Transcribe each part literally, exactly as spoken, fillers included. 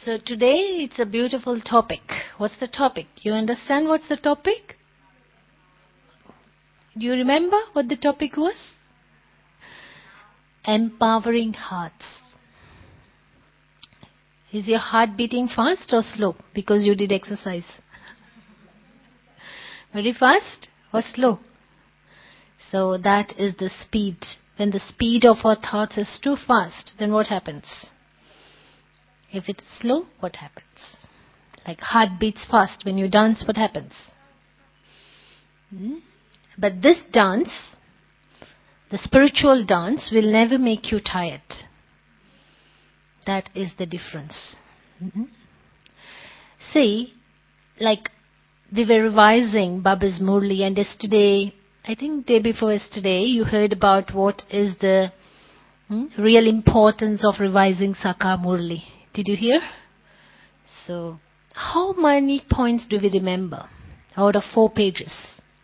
So today it's a beautiful topic. What's the topic? You understand what's the topic? Do you remember what the topic was? Empowering hearts. Is your heart beating fast or slow because you did exercise? Very fast or slow? So that is the speed. When the speed of our thoughts is too fast, then what happens? If it's slow, what happens? Like heart beats fast. When you dance, what happens? Hmm? But this dance, the spiritual dance, will never make you tired. That is the difference. Mm-hmm. See, like we were revising Baba's Murli, and yesterday, I think day before yesterday, you heard about what is the hmm, real importance of revising Sakar Murli. Did you hear? So, how many points do we remember out of four pages?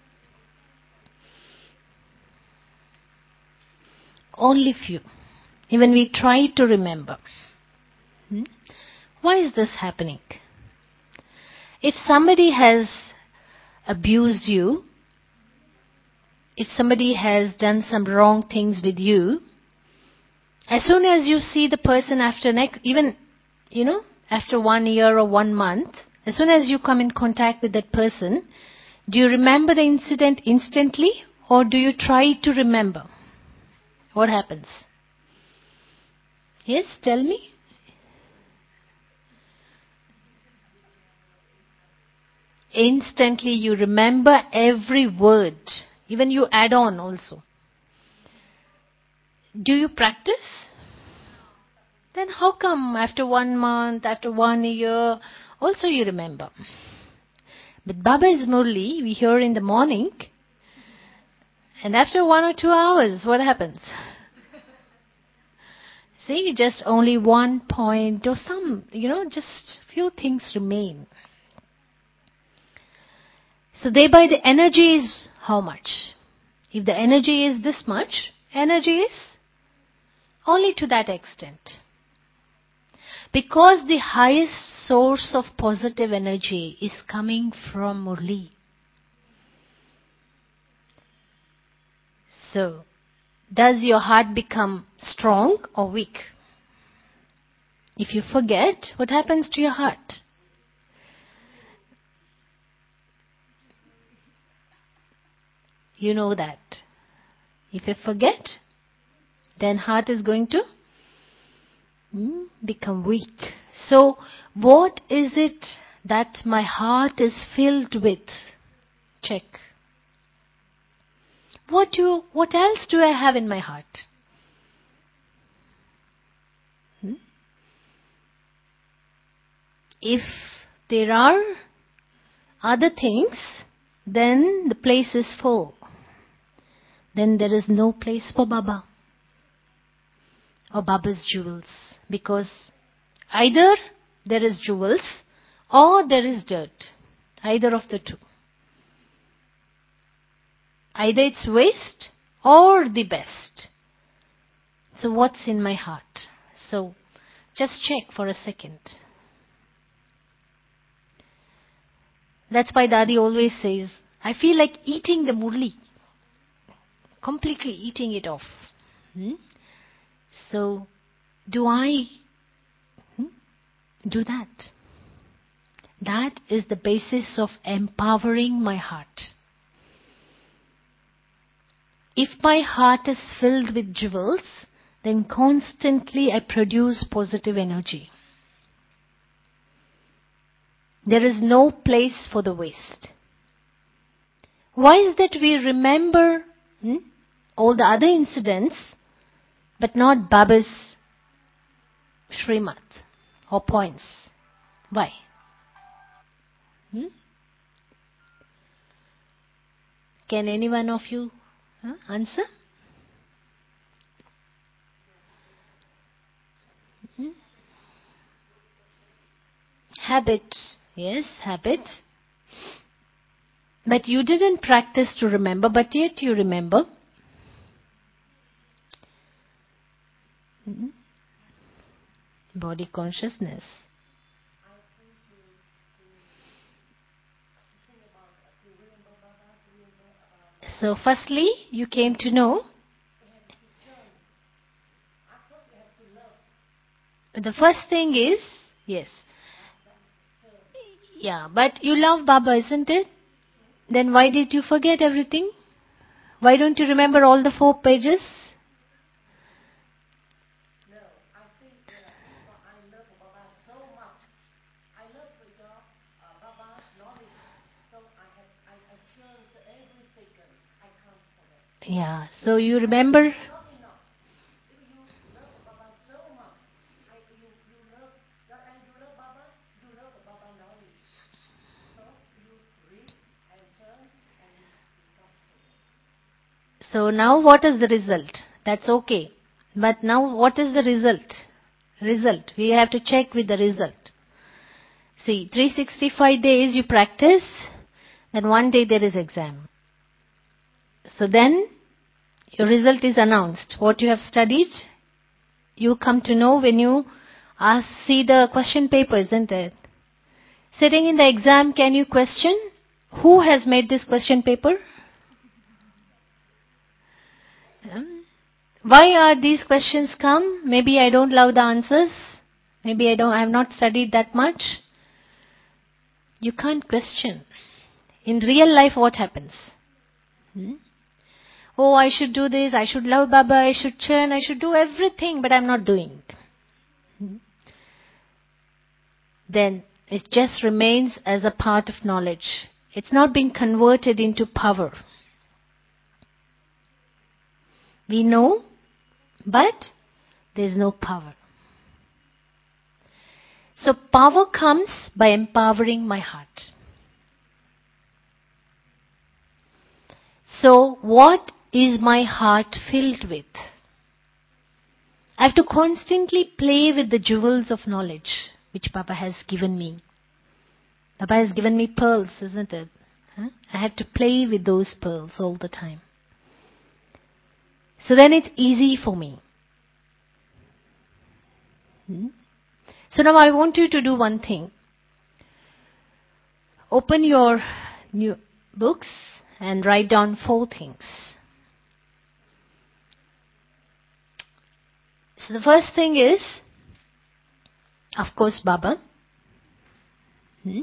Only few. Even we try to remember. Hmm? Why is this happening? If somebody has abused you, if somebody has done some wrong things with you, as soon as you see the person after next, even, you know, after one year or one month, as soon as you come in contact with that person, do you remember the incident instantly or do you try to remember? What happens? Yes, tell me. Instantly you remember every word. Even you add on also. Do you practice? Then how come after one month, after one year, also you remember? But Baba's Murli, we hear in the morning, and after one or two hours, what happens? See, just only one point or some, you know, just few things remain. So thereby the energy is how much? If the energy is this much, energy is only to that extent. Because the highest source of positive energy is coming from Murli. So, does your heart become strong or weak? If you forget, what happens to your heart? You know that. If you forget, then heart is going to hmm, become weak. So, what is it that my heart is filled with? Check. What do? What else do I have in my heart? Hmm? If there are other things, then the place is full. Then there is no place for Baba or Baba's jewels. Because either there is jewels or there is dirt. Either of the two. Either it's waste or the best. So what's in my heart? So just check for a second. That's why Dadi always says, I feel like eating the murli. Completely eating it off. Hmm? So, do I hmm, do that? That is the basis of empowering my heart. If my heart is filled with jewels, then constantly I produce positive energy. There is no place for the waste. Why is that we remember hmm, all the other incidents, but not Baba's Srimad or points? Why? Hmm? Can any one of you huh, answer? Hmm? Habit. Yes, habit. But you didn't practice to remember, but yet you remember. Hmm? Body consciousness. So firstly, you came to know. The first thing is, yes. Yeah, but you love Baba, isn't it? Then why did you forget everything? Why don't you remember all the four pages? No, I think uh, I love Baba so much. I love uh, Baba's knowledge. So I have I, I changed every second. I can't forget. Yeah, so you remember. Not enough. If you love Baba so much, I, you, you love, and you love Baba, you love Baba knowledge. So you read and turn and you, you can't forget. So now what is the result? That's okay. But now what is the result? Result. We have to check with the result. See, three hundred sixty-five days you practice, then one day there is exam. So then your result is announced. What you have studied, you come to know when you ask, see the question paper, isn't it? Sitting in the exam, can you question? Who has made this question paper? Um, Why are these questions come? Maybe I don't love the answers. Maybe I don't. I have not studied that much. You can't question. In real life, what happens? Hmm? Oh, I should do this. I should love Baba. I should churn. I should do everything, but I'm not doing. Hmm? Then it just remains as a part of knowledge. It's not being converted into power. We know, but there's no power. So power comes by empowering my heart. So what is my heart filled with? I have to constantly play with the jewels of knowledge which Baba has given me. Baba has given me pearls, isn't it? Huh? I have to play with those pearls all the time. So then it's easy for me. Hmm? So now I want you to do one thing. Open your new books and write down four things. So the first thing is, of course, Baba. Hmm?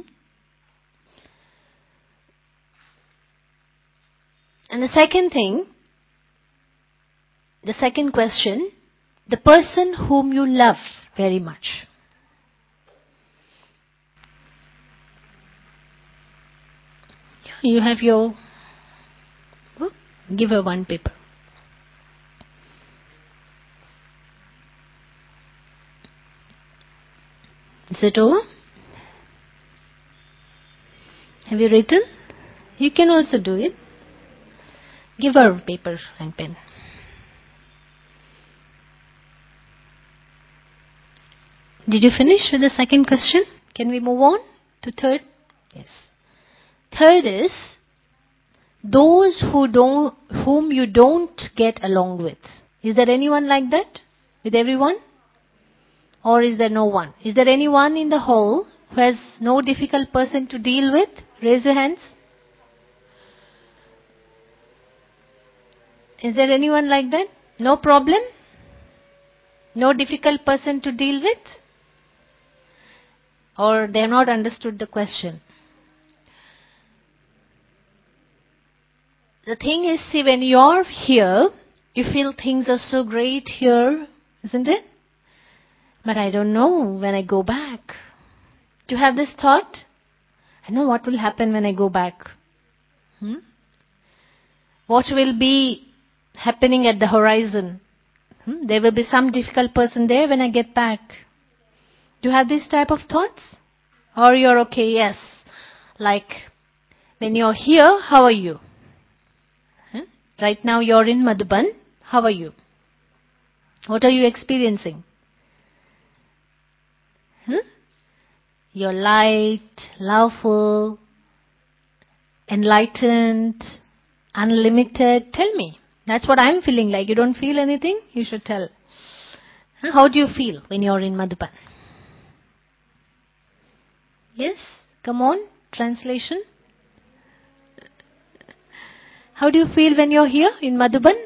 And the second thing, the second question, the person whom you love very much. You have your book. Give her one paper. Is it over? Have you written? You can also do it. Give her paper and pen. Did you finish with the second question? Can we move on to third? Yes. Third is, those who don't, whom you don't get along with. Is there anyone like that? With everyone? Or is there no one? Is there anyone in the hall who has no difficult person to deal with? Raise your hands. Is there anyone like that? No problem? No difficult person to deal with? Or they have not understood the question? The thing is, see, when you're here, you feel things are so great here, isn't it? But I don't know when I go back. Do you have this thought? I know what will happen when I go back. Hmm? What will be happening at the horizon? Hmm? There will be some difficult person there when I get back. Do you have this type of thoughts? Or you're okay, yes. Like, when you're here, how are you? Huh? Right now you're in Madhuban, how are you? What are you experiencing? Huh? You're light, loveful, enlightened, unlimited. Tell me. That's what I'm feeling like. You don't feel anything? You should tell. Huh? How do you feel when you're in Madhuban? Yes? Come on. Translation. How do you feel when you're here in Madhuban?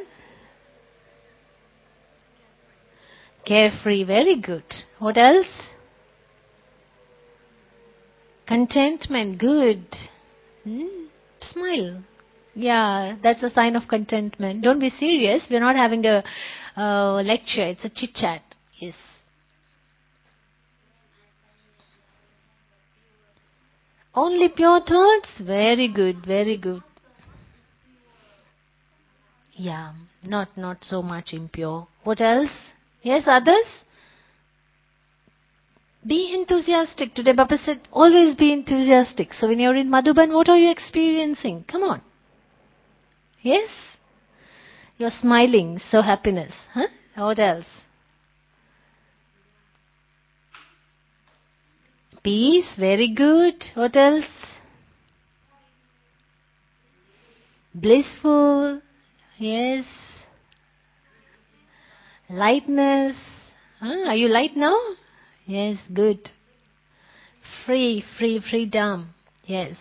Carefree, very good. What else? Contentment, good. Hmm? Smile. Yeah, that's a sign of contentment. Don't be serious. We're not having a uh, lecture. It's a chit-chat. Yes. Only pure thoughts? Very good, very good. Yeah, not not so much impure. What else? Yes, others? Be enthusiastic. Today Baba said, always be enthusiastic. So when you're in Madhuban, what are you experiencing? Come on. Yes? You're smiling, so happiness. Huh? What else? Peace, very good. What else? Blissful, yes. Lightness. Huh? Are you light now? Yes, good. Free, free, freedom. Yes.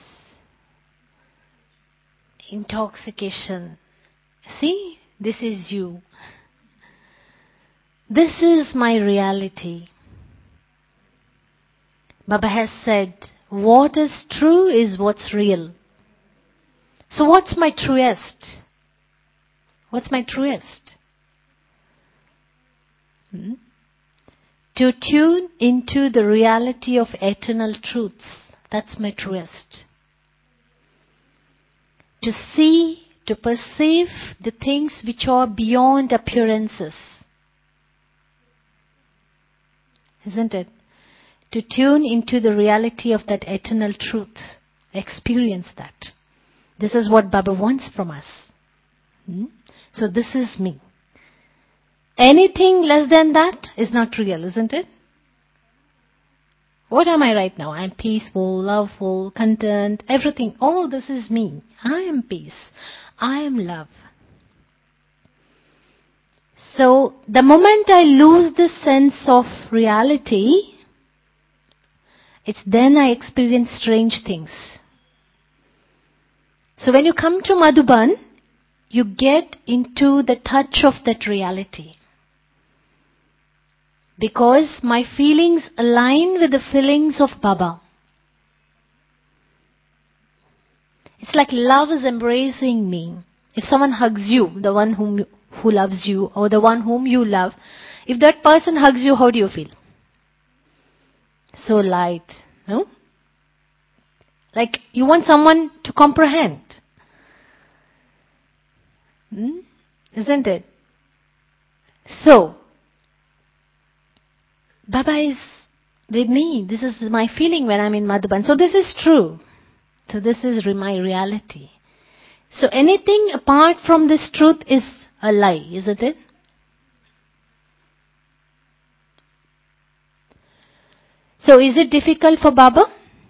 Intoxication. See, this is you. This is my reality. Baba has said, what is true is what's real. So what's my truest? What's my truest? Hmm? To tune into the reality of eternal truths. That's my truest. To see, to perceive the things which are beyond appearances. Isn't it? To tune into the reality of that eternal truth. Experience that. This is what Baba wants from us. Hmm? So this is me. Anything less than that is not real, isn't it? What am I right now? I'm peaceful, loveful, content, everything. All this is me. I am peace. I am love. So the moment I lose this sense of reality, it's then I experience strange things. So when you come to Madhuban, you get into the touch of that reality. Because my feelings align with the feelings of Baba. It's like love is embracing me. If someone hugs you, the one whom who loves you, or the one whom you love, if that person hugs you, how do you feel? So light, no? Like you want someone to comprehend. Hmm? Isn't it? So, Baba is with me. This is my feeling when I'm in Madhuban. So this is true. So this is my reality. So anything apart from this truth is a lie, isn't it? So is it difficult for Baba?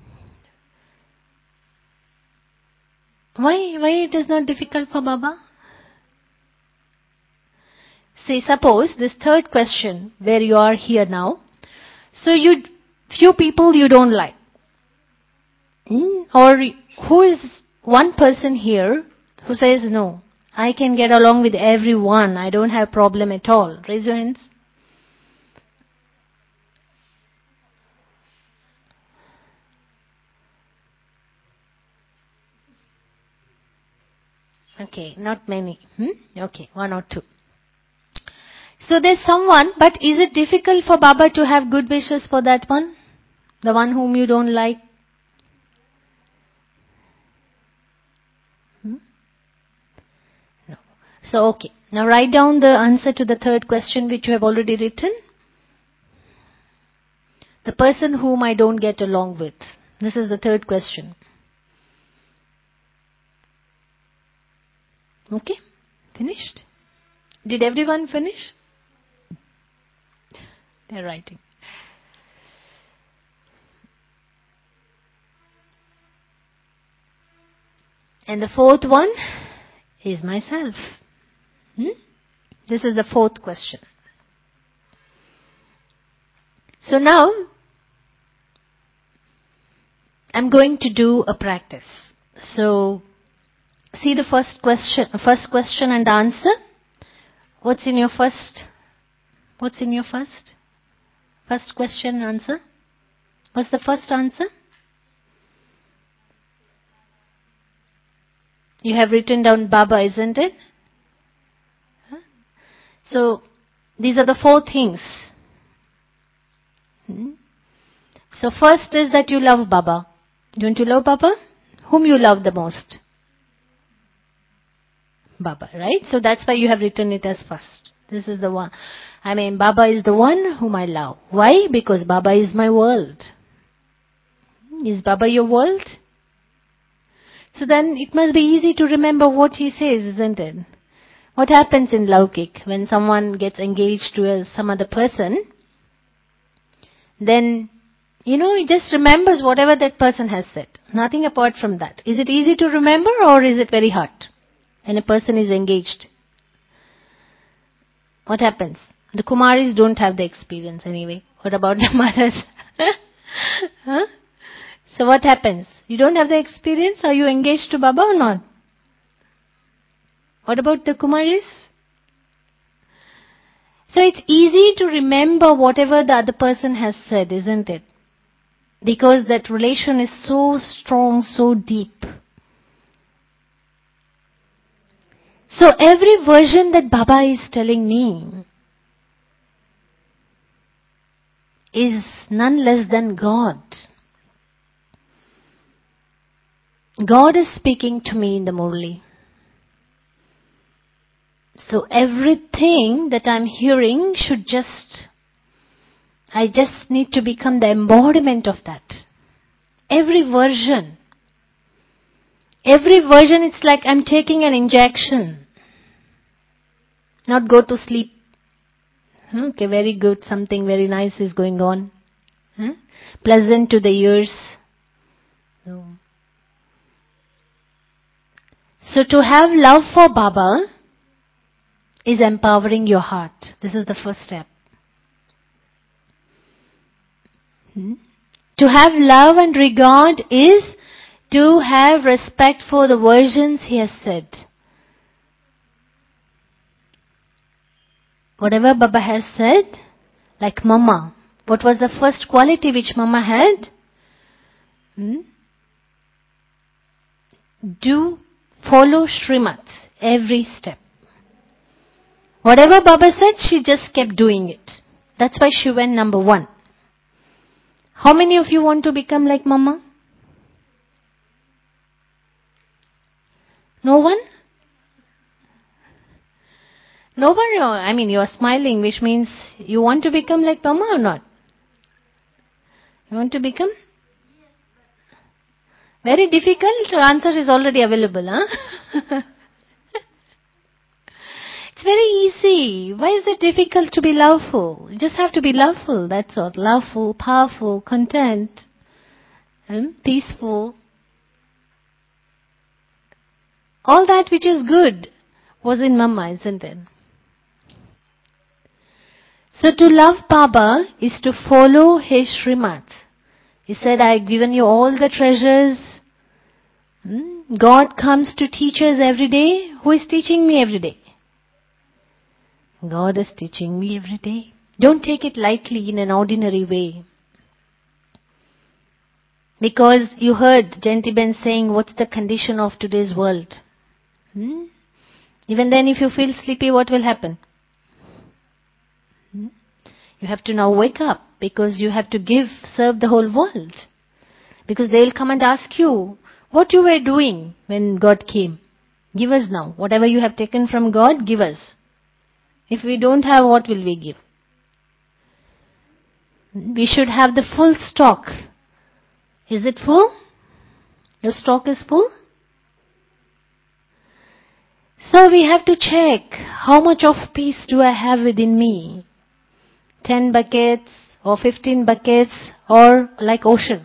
Why? Why it is not difficult for Baba? Say, suppose this third question where you are here now. So you, few people you don't like. Hmm? Or who is one person here who says, no, I can get along with everyone. I don't have problem at all. Raise your hands. Okay, not many. Hmm? Okay, one or two. So there's someone, but is it difficult for Baba to have good wishes for that one? The one whom you don't like? Hmm? No. So okay, now write down the answer to the third question which you have already written. The person whom I don't get along with. This is the third question. Okay? Finished? Did everyone finish? They're writing. And the fourth one is myself. Hmm? This is the fourth question. So now, I'm going to do a practice. So, see the first question, first question and answer. What's in your first? What's in your first? First question and answer. What's the first answer? You have written down Baba, isn't it? Huh? So, these are the four things. Hmm? So first is that you love Baba. Don't you love Baba? Whom you love the most? Baba, right? So that's why you have written it as first. This is the one. I mean, Baba is the one whom I love. Why? Because Baba is my world. Is Baba your world? So then it must be easy to remember what he says, isn't it? What happens in Laukik when someone gets engaged to a, some other person? Then, you know, he just remembers whatever that person has said. Nothing apart from that. Is it easy to remember or is it very hard? When a person is engaged, what happens? The Kumaris don't have the experience anyway. What about the mothers? Huh? So what happens? You don't have the experience? Are you engaged to Baba or not? What about the Kumaris? So it's easy to remember whatever the other person has said, isn't it? Because that relation is so strong, so deep. So every version that Baba is telling me is none less than God. God is speaking to me in the Murli. So everything that I'm hearing should just, I just need to become the embodiment of that. Every version. Every version it's like I'm taking an injection. Not go to sleep. Okay, very good. Something very nice is going on. Huh? Pleasant to the ears. No. So to have love for Baba is empowering your heart. This is the first step. Hmm? To have love and regard is to have respect for the versions he has said. Whatever Baba has said, like Mama. What was the first quality which Mama had? Hmm? Do follow Srimad every step. Whatever Baba said, she just kept doing it. That's why she went number one. How many of you want to become like Mama? No one? No one? I mean, you are smiling, which means you want to become like Mama or not? You want to become? Very difficult? Answer is already available, huh? It's very easy. Why is it difficult to be loveful? You just have to be loveful, that's all. Loveful, powerful, content, and peaceful. All that which is good was in Mama, isn't it? So to love Baba is to follow his Srimad. He said, I have given you all the treasures. Hmm? God comes to teach us every day. Who is teaching me every day? God is teaching me every day. Don't take it lightly in an ordinary way. Because you heard Jayantiben saying, what's the condition of today's world? Hmm? Even then if you feel sleepy, what will happen? Hmm? You have to now wake up because you have to give, serve the whole world. Because they'll come and ask you what you were doing when God came. Give us now. Whatever you have taken from God, give us. If we don't have, what will we give? We should have the full stock. Is it full? Your stock is full? So we have to check how much of peace do I have within me? Ten buckets or fifteen buckets or like ocean?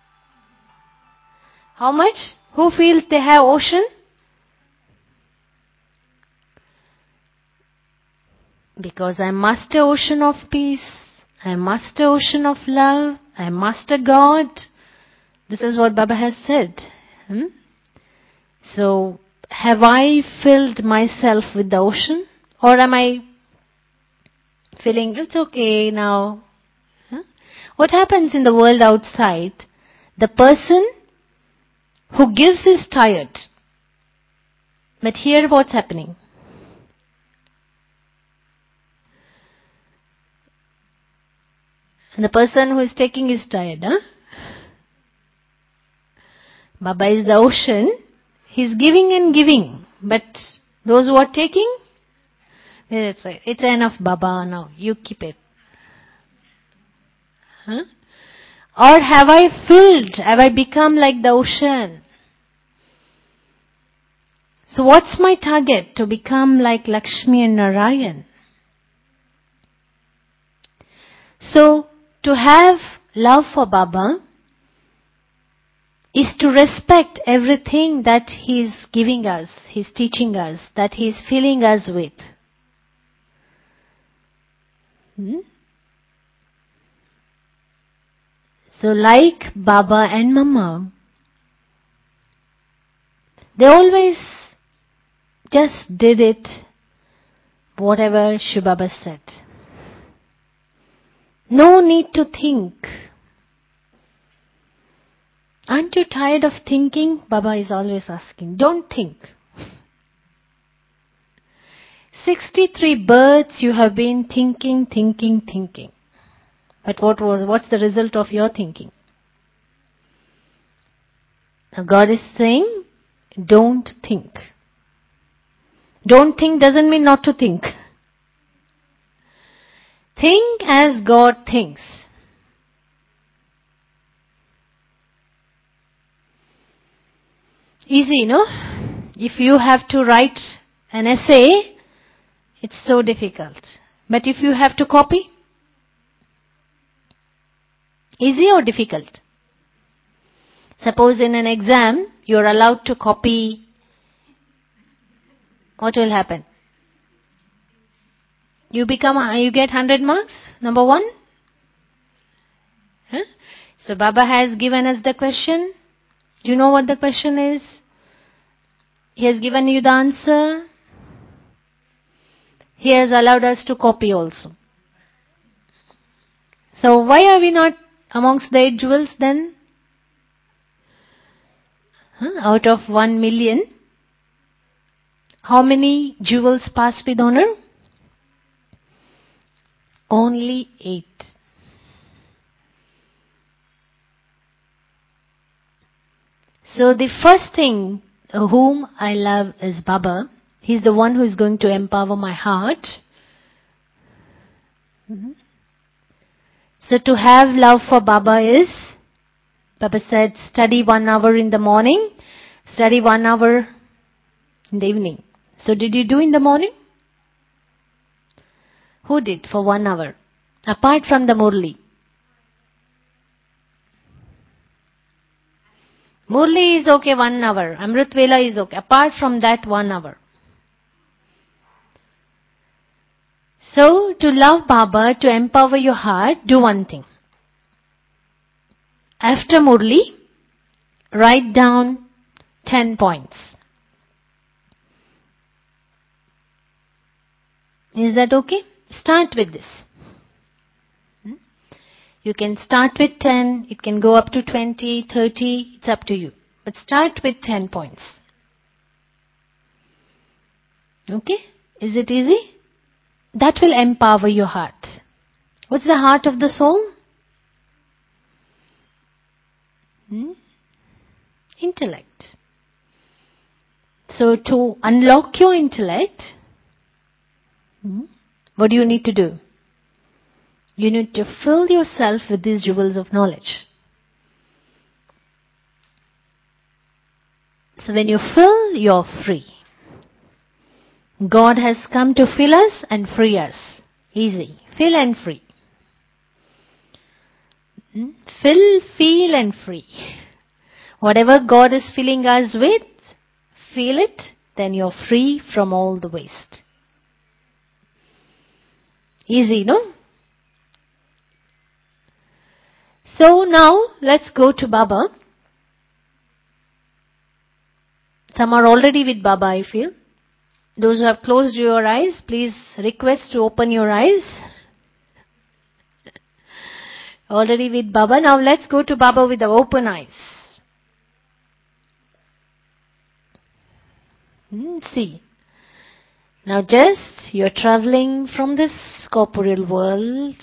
How much? Who feels they have ocean? Because I master ocean of peace, I master ocean of love, I master God. This is what Baba has said. Hmm? So, have I filled myself with the ocean? Or am I feeling, it's okay now? Huh? What happens in the world outside? The person who gives is tired. But here what's happening? And the person who is taking is tired, huh? Baba is the ocean. He's giving and giving. But those who are taking, it's, it's enough, Baba, now. You keep it. Huh? Or have I filled? Have I become like the ocean? So what's my target? To become like Lakshmi and Narayan. So, to have love for Baba is to respect everything that He is giving us, He is teaching us, that He is filling us with. Hmm? So like Baba and Mama, they always just did it, whatever Shiv Baba said. No need to think. Aren't you tired of thinking? Baba is always asking. Don't think. sixty-three births you have been thinking, thinking, thinking. But what was, what's the result of your thinking? Now God is saying, don't think. Don't think doesn't mean not to think. Think as God thinks. Easy, no? If you have to write an essay, it's so difficult. But if you have to copy, easy or difficult? Suppose in an exam, you are allowed to copy. What will happen? You become, you get one hundred marks, number one. Huh? So Baba has given us the question. Do you know what the question is? He has given you the answer. He has allowed us to copy also. So why are we not amongst the eight jewels then? Huh? Out of one million, how many jewels pass with honor? Only eight. So the first thing whom I love is Baba. He's the one who is going to empower my heart. Mm-hmm. So to have love for Baba is, Baba said, study one hour in the morning, study one hour in the evening. So did you do in the morning? Who did for one hour? Apart from the Murli. Murli is okay one hour. Amrit Vela is okay. Apart from that one hour. So to love Baba, to empower your heart, do one thing. After Murli, write down ten points. Is that okay? Start with this. Hmm? You can start with ten, it can go up to twenty, thirty, it's up to you. But start with ten points. Okay? Is it easy? That will empower your heart. What's the heart of the soul? Hmm? Intellect. So to unlock your intellect, hmm, what do you need to do? You need to fill yourself with these jewels of knowledge. So when you fill, you're free. God has come to fill us and free us. Easy. Fill and free. Hmm? Fill, feel and free. Whatever God is filling us with, feel it, then you're free from all the waste. Easy, no? So now, let's go to Baba. Some are already with Baba, I feel. Those who have closed your eyes, please request to open your eyes. Already with Baba. Now let's go to Baba with the open eyes. Hmm, see. Now just, you're traveling from this corporeal world.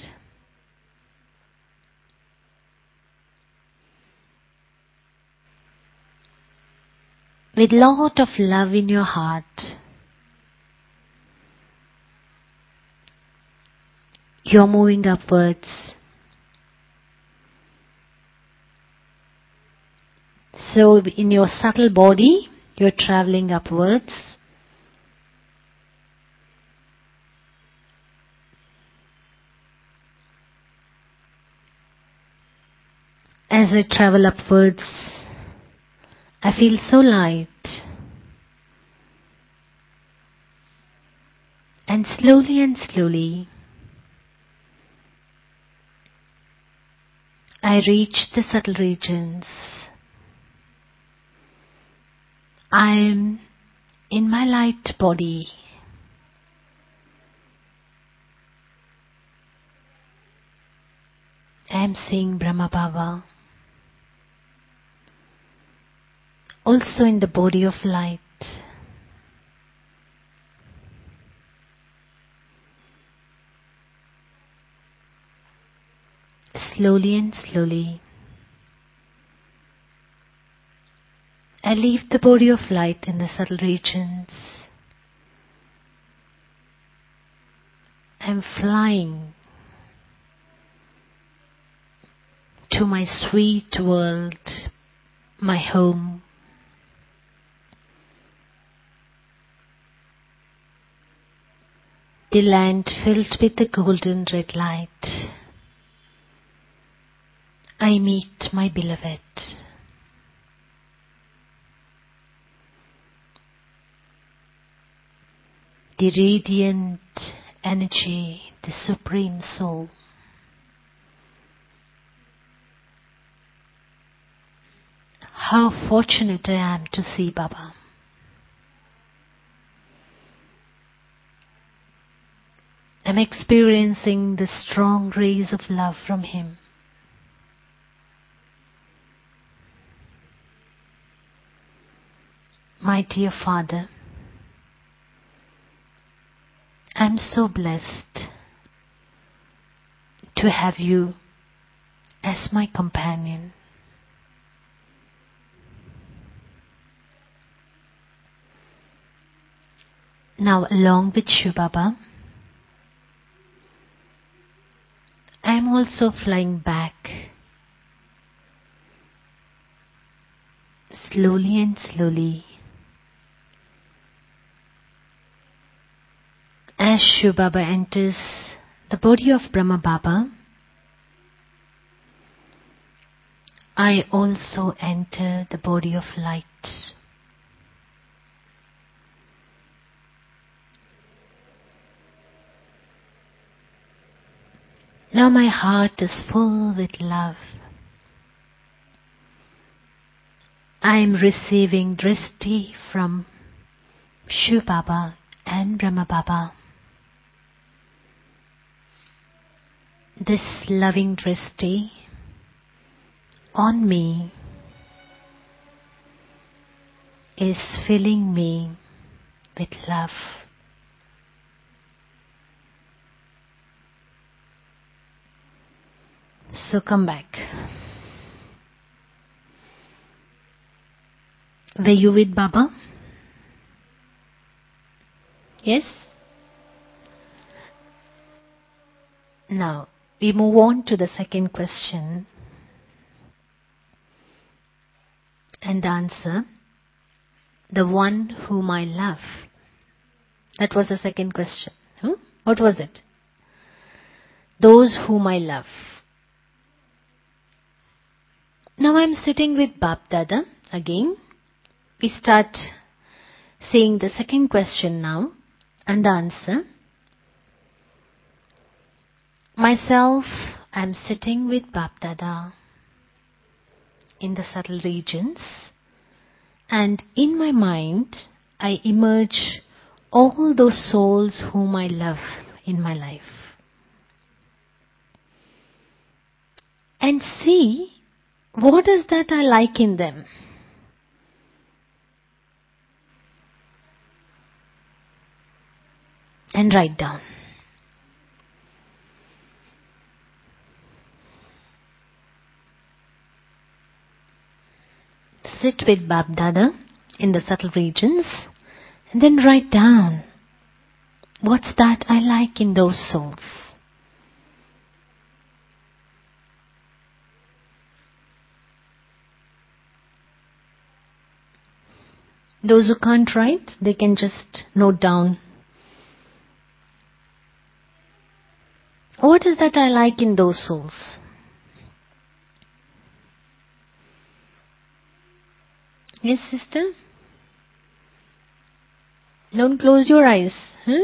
With lot of love in your heart. You're moving upwards. So in your subtle body, you're traveling upwards. As I travel upwards, I feel so light. And slowly and slowly, I reach the subtle regions. I am in my light body. I am seeing Brahma Baba. Also in the body of light. Slowly and slowly, I leave the body of light in the subtle regions. I am flying to my sweet world, my home. The land filled with the golden red light. I meet my beloved. The radiant energy, the Supreme Soul. How fortunate I am to see Baba. I'm experiencing the strong rays of love from him. My dear Father, I'm so blessed to have you as my companion. Now, along with Shiv Baba, I am also flying back, slowly and slowly. As Shiv Baba enters the body of Brahma Baba, I also enter the body of light. Now my heart is full with love. I am receiving drishti from Shiv Baba and Brahma Baba. This loving drishti on me is filling me with love. So come back. Were you with Baba? Yes? Now, we move on to the second question. And the answer, the one whom I love. That was the second question. Hmm? What was it? Those whom I love. Now I'm sitting with Bap Dada again. We start seeing the second question now. And the answer, myself, I'm sitting with Bap Dada in the subtle regions. And in my mind, I emerge all those souls whom I love in my life. And see what is that I like in them. And write down. Sit with Bap Dada in the subtle regions and then write down what's that I like in those souls. Those who can't write, they can just note down. What is that I like in those souls? Yes, sister? Don't close your eyes. Huh?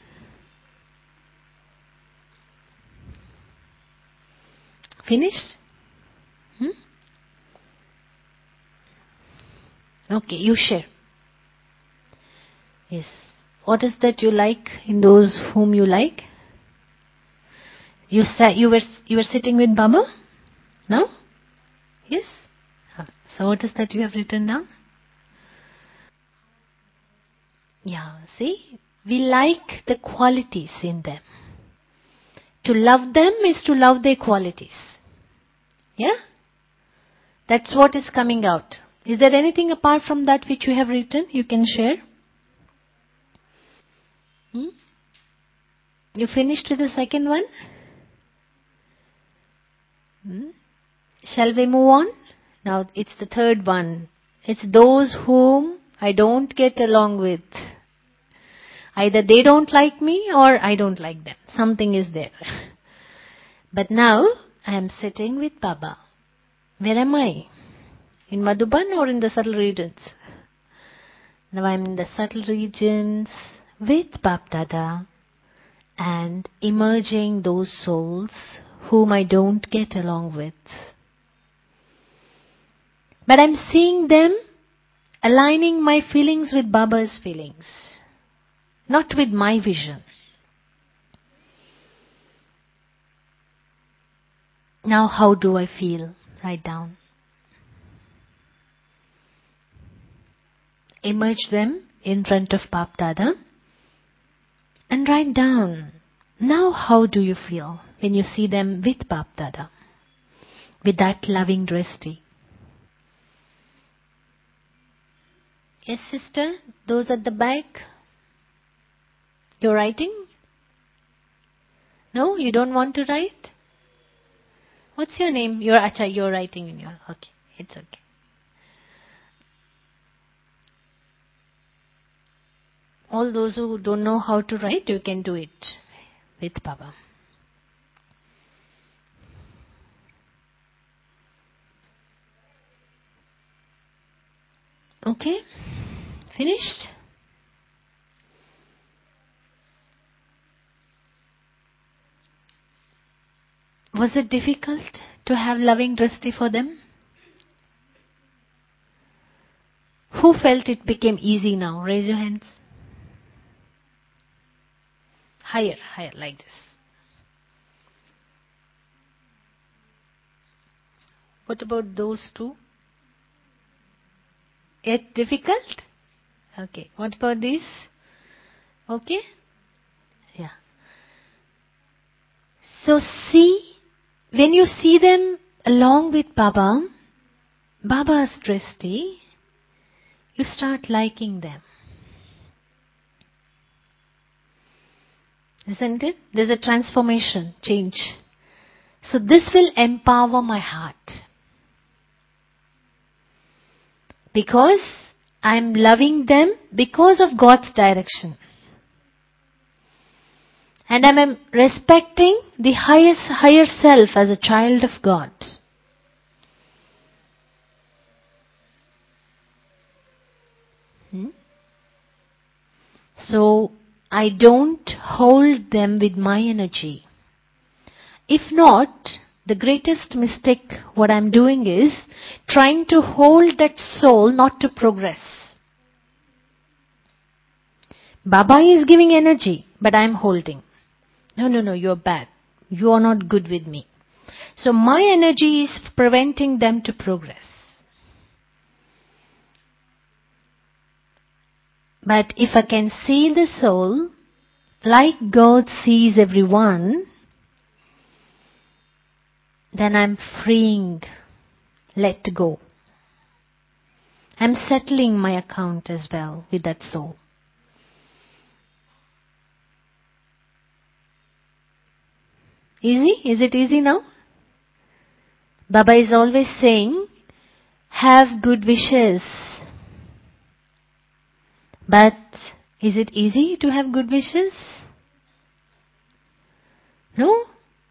Finished? Hmm? Okay, you share. Yes. What is that you like in those whom you like? You sat, you were you were sitting with Baba? No? Yes? So what is that you have written down? Yeah, see? We like the qualities in them. To love them is to love their qualities. Yeah? That's what is coming out. Is there anything apart from that which you have written you can share? Hmm? You finished with the second one? Hmm? Shall we move on? Now it's the third one. It's those whom I don't get along with. Either they don't like me or I don't like them. Something is there. But now I am sitting with Baba. Where am I? In Madhuban or in the subtle regions? Now I am in the subtle regions with Bap Dada and emerging those souls whom I don't get along with. But I'm seeing them aligning my feelings with Baba's feelings, not with my vision. Now how do I feel? Write down. Image them in front of Bap Dada and write down. Now how do you feel when you see them with Bap Dada? With that loving drishti. Yes, sister? Those at the back? You're writing? No? You don't want to write? What's your name? You're Acha, you're writing in your... Okay, it's okay. All those who don't know how to write, you can do it with Baba. Okay? Finished? Was it difficult to have loving drishti for them? Who felt it became easy now? Raise your hands. Higher, higher, like this. What about those two? Yet difficult? Okay. What about this? Okay? Yeah. So see, when you see them along with Baba, Baba's drishti, you start liking them. Isn't it? There's a transformation, change. So this will empower my heart. Because I'm loving them because of God's direction. And I'm respecting the highest, higher self as a child of God. Hmm? So I don't hold them with my energy. If not, the greatest mistake what I'm doing is trying to hold that soul not to progress. Baba is giving energy, but I'm holding. No, no, no, you're bad. You are not good with me. So my energy is preventing them to progress. But if I can see the soul, like God sees everyone, then I'm freeing, let go. I'm settling my account as well with that soul. Easy? Is it easy now? Baba is always saying, have good wishes. But is it easy to have good wishes? No?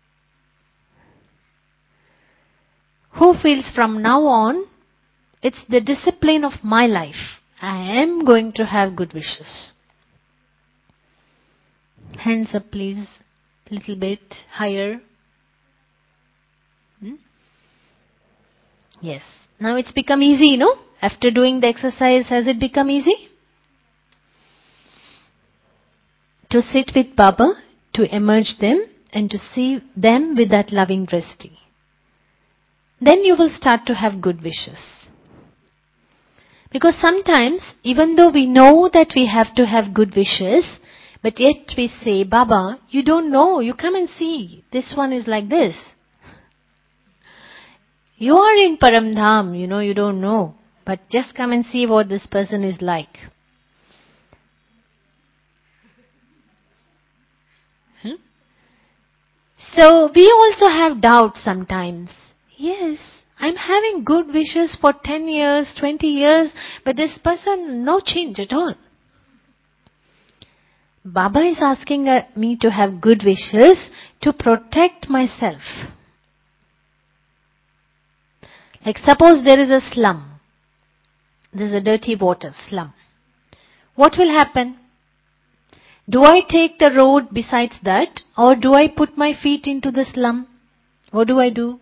Who feels from now on, it's the discipline of my life. I am going to have good wishes. Hands up please. Little bit higher. Hmm? Yes. Now it's become easy, no? After doing the exercise, has it become easy? To sit with Baba, to emerge them and to see them with that loving drishti. Then you will start to have good wishes. Because sometimes, even though we know that we have to have good wishes, but yet we say, Baba, you don't know, you come and see, this one is like this. You are in Paramdham, you know, you don't know, but just come and see what this person is like. Hmm? So we also have doubts sometimes. Yes, I'm having good wishes for ten years, twenty years, but this person, no change at all. Baba is asking me to have good wishes to protect myself. Like suppose there is a slum. There is a dirty water slum. What will happen? Do I take the road besides that, or do I put my feet into the slum? What do I do?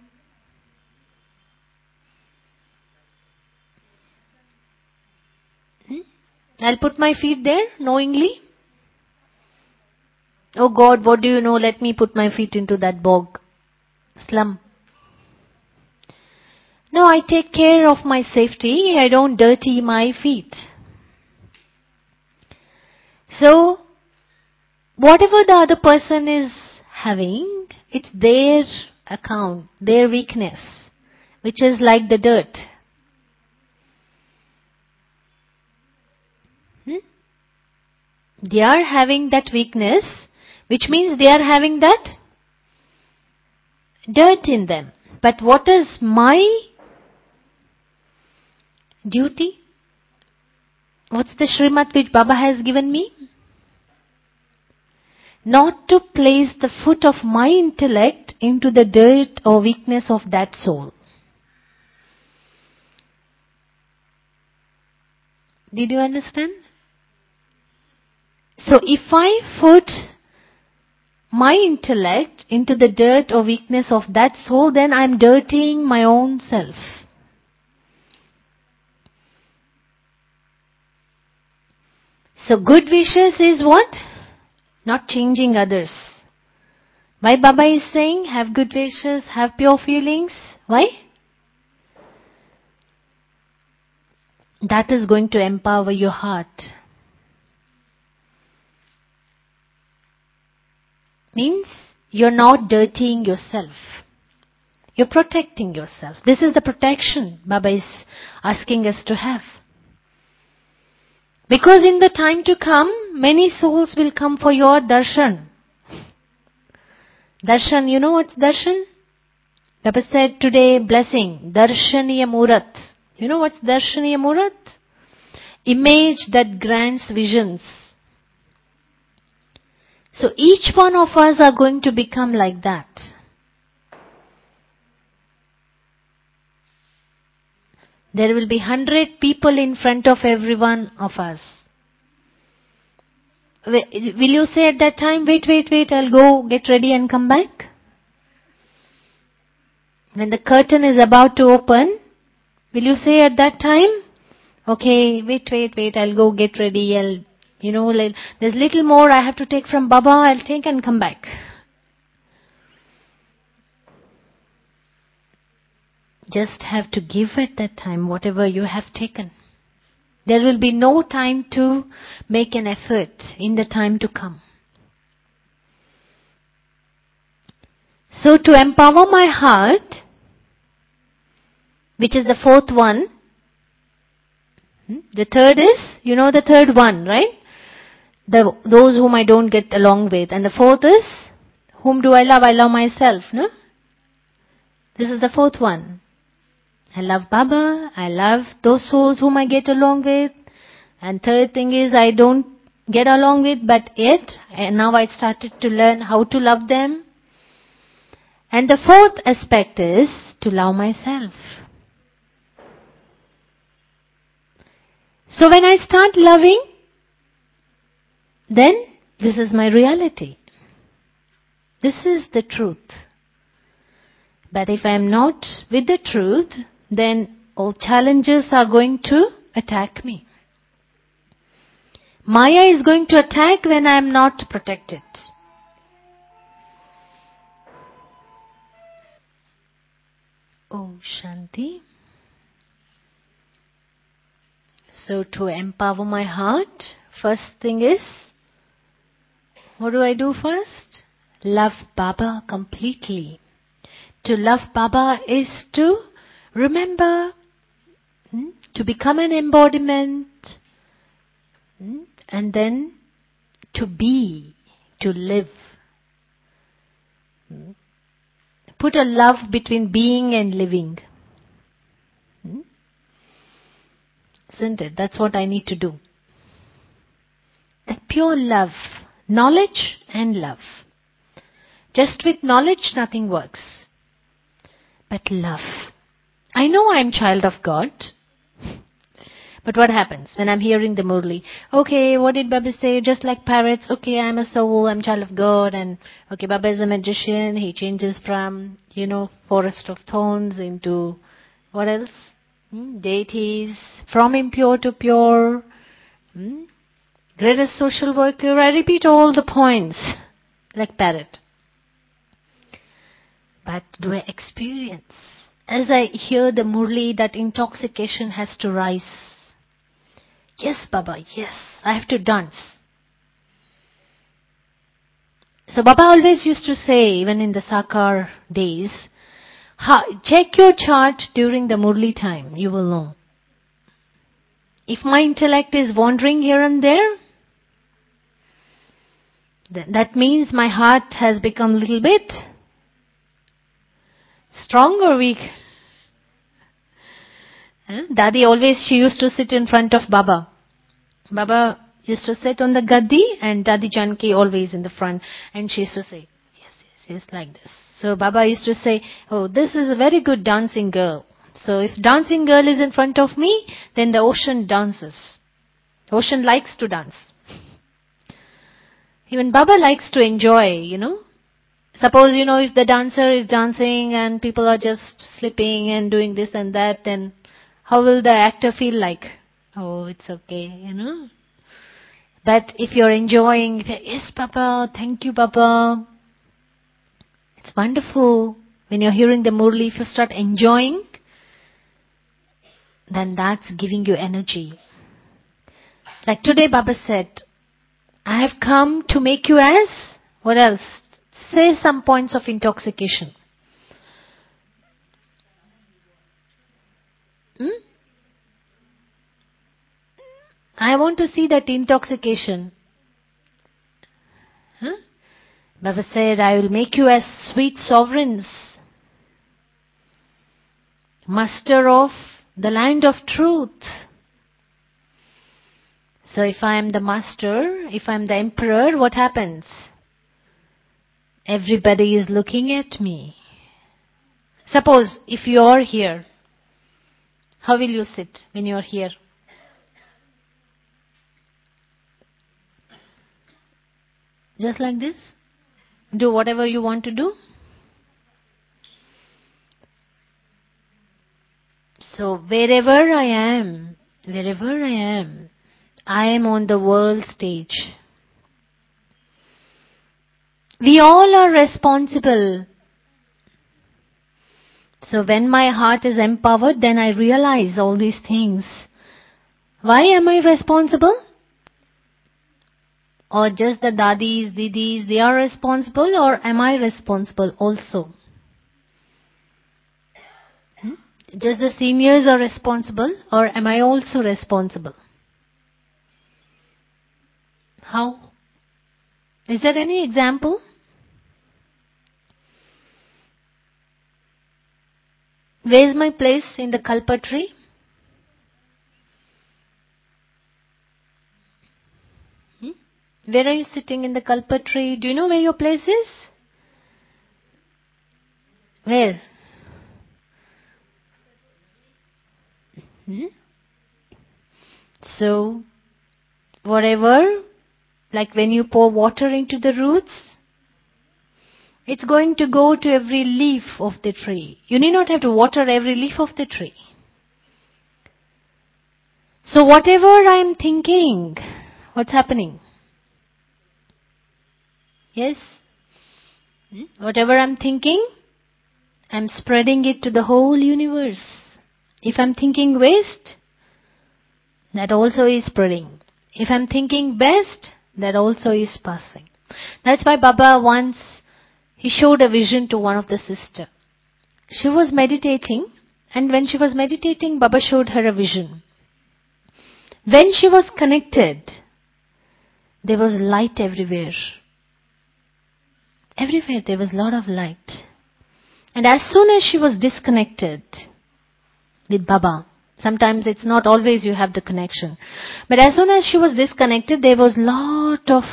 Hmm? I'll put my feet there knowingly. Oh God, what do you know? Let me put my feet into that bog, slum. No, I take care of my safety. I don't dirty my feet. So, whatever the other person is having, it's their account, their weakness, which is like the dirt. Hmm? They are having that weakness, which means they are having that dirt in them. But what is my duty? What's the Shrimad which Baba has given me? Not to place the foot of my intellect into the dirt or weakness of that soul. Did you understand? So if I put my intellect into the dirt or weakness of that soul, then I'm dirtying my own self. So good wishes is what? Not changing others. Why Baba is saying, have good wishes, have pure feelings? Why? That is going to empower your heart. Means you're not dirtying yourself. You're protecting yourself. This is the protection Baba is asking us to have. Because in the time to come, many souls will come for your darshan. Darshan, you know what's darshan? Baba said today, blessing, darshaniya murat. You know what's darshaniya murat? Image that grants visions. So each one of us are going to become like that. There will be hundred people in front of every one of us. Will you say at that time, wait, wait, wait, I'll go get ready and come back? When the curtain is about to open, will you say at that time, okay, wait, wait, wait, I'll go get ready, I'll, you know, there's little more I have to take from Baba, I'll take and come back. Just have to give at that time whatever you have taken. There will be no time to make an effort in the time to come. So to empower my heart, which is the fourth one, the third is, you know the third one, right? The those whom I don't get along with. And the fourth is, whom do I love? I love myself, no? This is the fourth one. I love Baba, I love those souls whom I get along with. And third thing is, I don't get along with, but yet, and now I started to learn how to love them. And the fourth aspect is to love myself. So when I start loving, then this is my reality. This is the truth. But if I am not with the truth, then all challenges are going to attack me. Maya is going to attack when I am not protected. Om Shanti. So to empower my heart, first thing is, what do I do first? Love Baba completely. To love Baba is to remember, hmm, to become an embodiment, hmm, and then to be, to live. Hmm. Put a love between being and living. Hmm. Isn't it? That's what I need to do. That pure love, knowledge and love. Just with knowledge nothing works. But love. I know I'm child of God. But what happens when I'm hearing the Murli? Okay, what did Baba say? Just like parrots, okay, I'm a soul, I'm child of God, and okay, Baba is a magician, he changes from, you know, forest of thorns into, what else? Hmm? Deities, from impure to pure, hmm? Greatest social worker, I repeat all the points, like parrot. But do I experience? As I hear the Murli, that intoxication has to rise. Yes, Baba, yes, I have to dance. So Baba always used to say, even in the Sakar days, check your chart during the Murli time, you will know. If my intellect is wandering here and there, then that means my heart has become a little bit strong or weak. Dadi always, she used to sit in front of Baba. Baba used to sit on the gaddi and Dadi Janki always in the front. And she used to say, yes, yes, yes, like this. So Baba used to say, oh, this is a very good dancing girl. So if dancing girl is in front of me, then the ocean dances. Ocean likes to dance. Even Baba likes to enjoy, you know. Suppose, you know, if the dancer is dancing and people are just slipping and doing this and that, then how will the actor feel like? Oh, it's okay, you know. But if you're enjoying, if you're, yes, Papa, thank you, Papa. It's wonderful. When you're hearing the Murli, if you start enjoying, then that's giving you energy. Like today, Baba said, I have come to make you as, what else? Say some points of intoxication. Hmm? I want to see that intoxication. Huh? Baba said, I will make you as sweet sovereigns, master of the land of truth. So if I am the master, if I am the emperor, what happens? Everybody is looking at me. Suppose if you are here, how will you sit when you are here? Just like this? Do whatever you want to do? So wherever I am, wherever I am, I am on the world stage. We all are responsible. So when my heart is empowered, then I realize all these things. Why am I responsible? Or just the dadis, didis, they are responsible, or am I responsible also? Hmm? Just the seniors are responsible, or am I also responsible? How? Is there any example? Where is my place in the kalpa tree? Hmm? Where are you sitting in the kalpa tree? Do you know where your place is? Where? Hmm? So, whatever, like when you pour water into the roots, it's going to go to every leaf of the tree. You need not have to water every leaf of the tree. So whatever I am thinking, what's happening? Yes? Hmm? Whatever I'm thinking, I'm spreading it to the whole universe. If I'm thinking waste, that also is spreading. If I'm thinking best, that also is passing. That's why Baba once, he showed a vision to one of the sister. She was meditating, and when she was meditating, Baba showed her a vision. When she was connected, there was light everywhere. Everywhere there was a lot of light. And as soon as she was disconnected with Baba, sometimes it's not always you have the connection, but as soon as she was disconnected, there was lot of,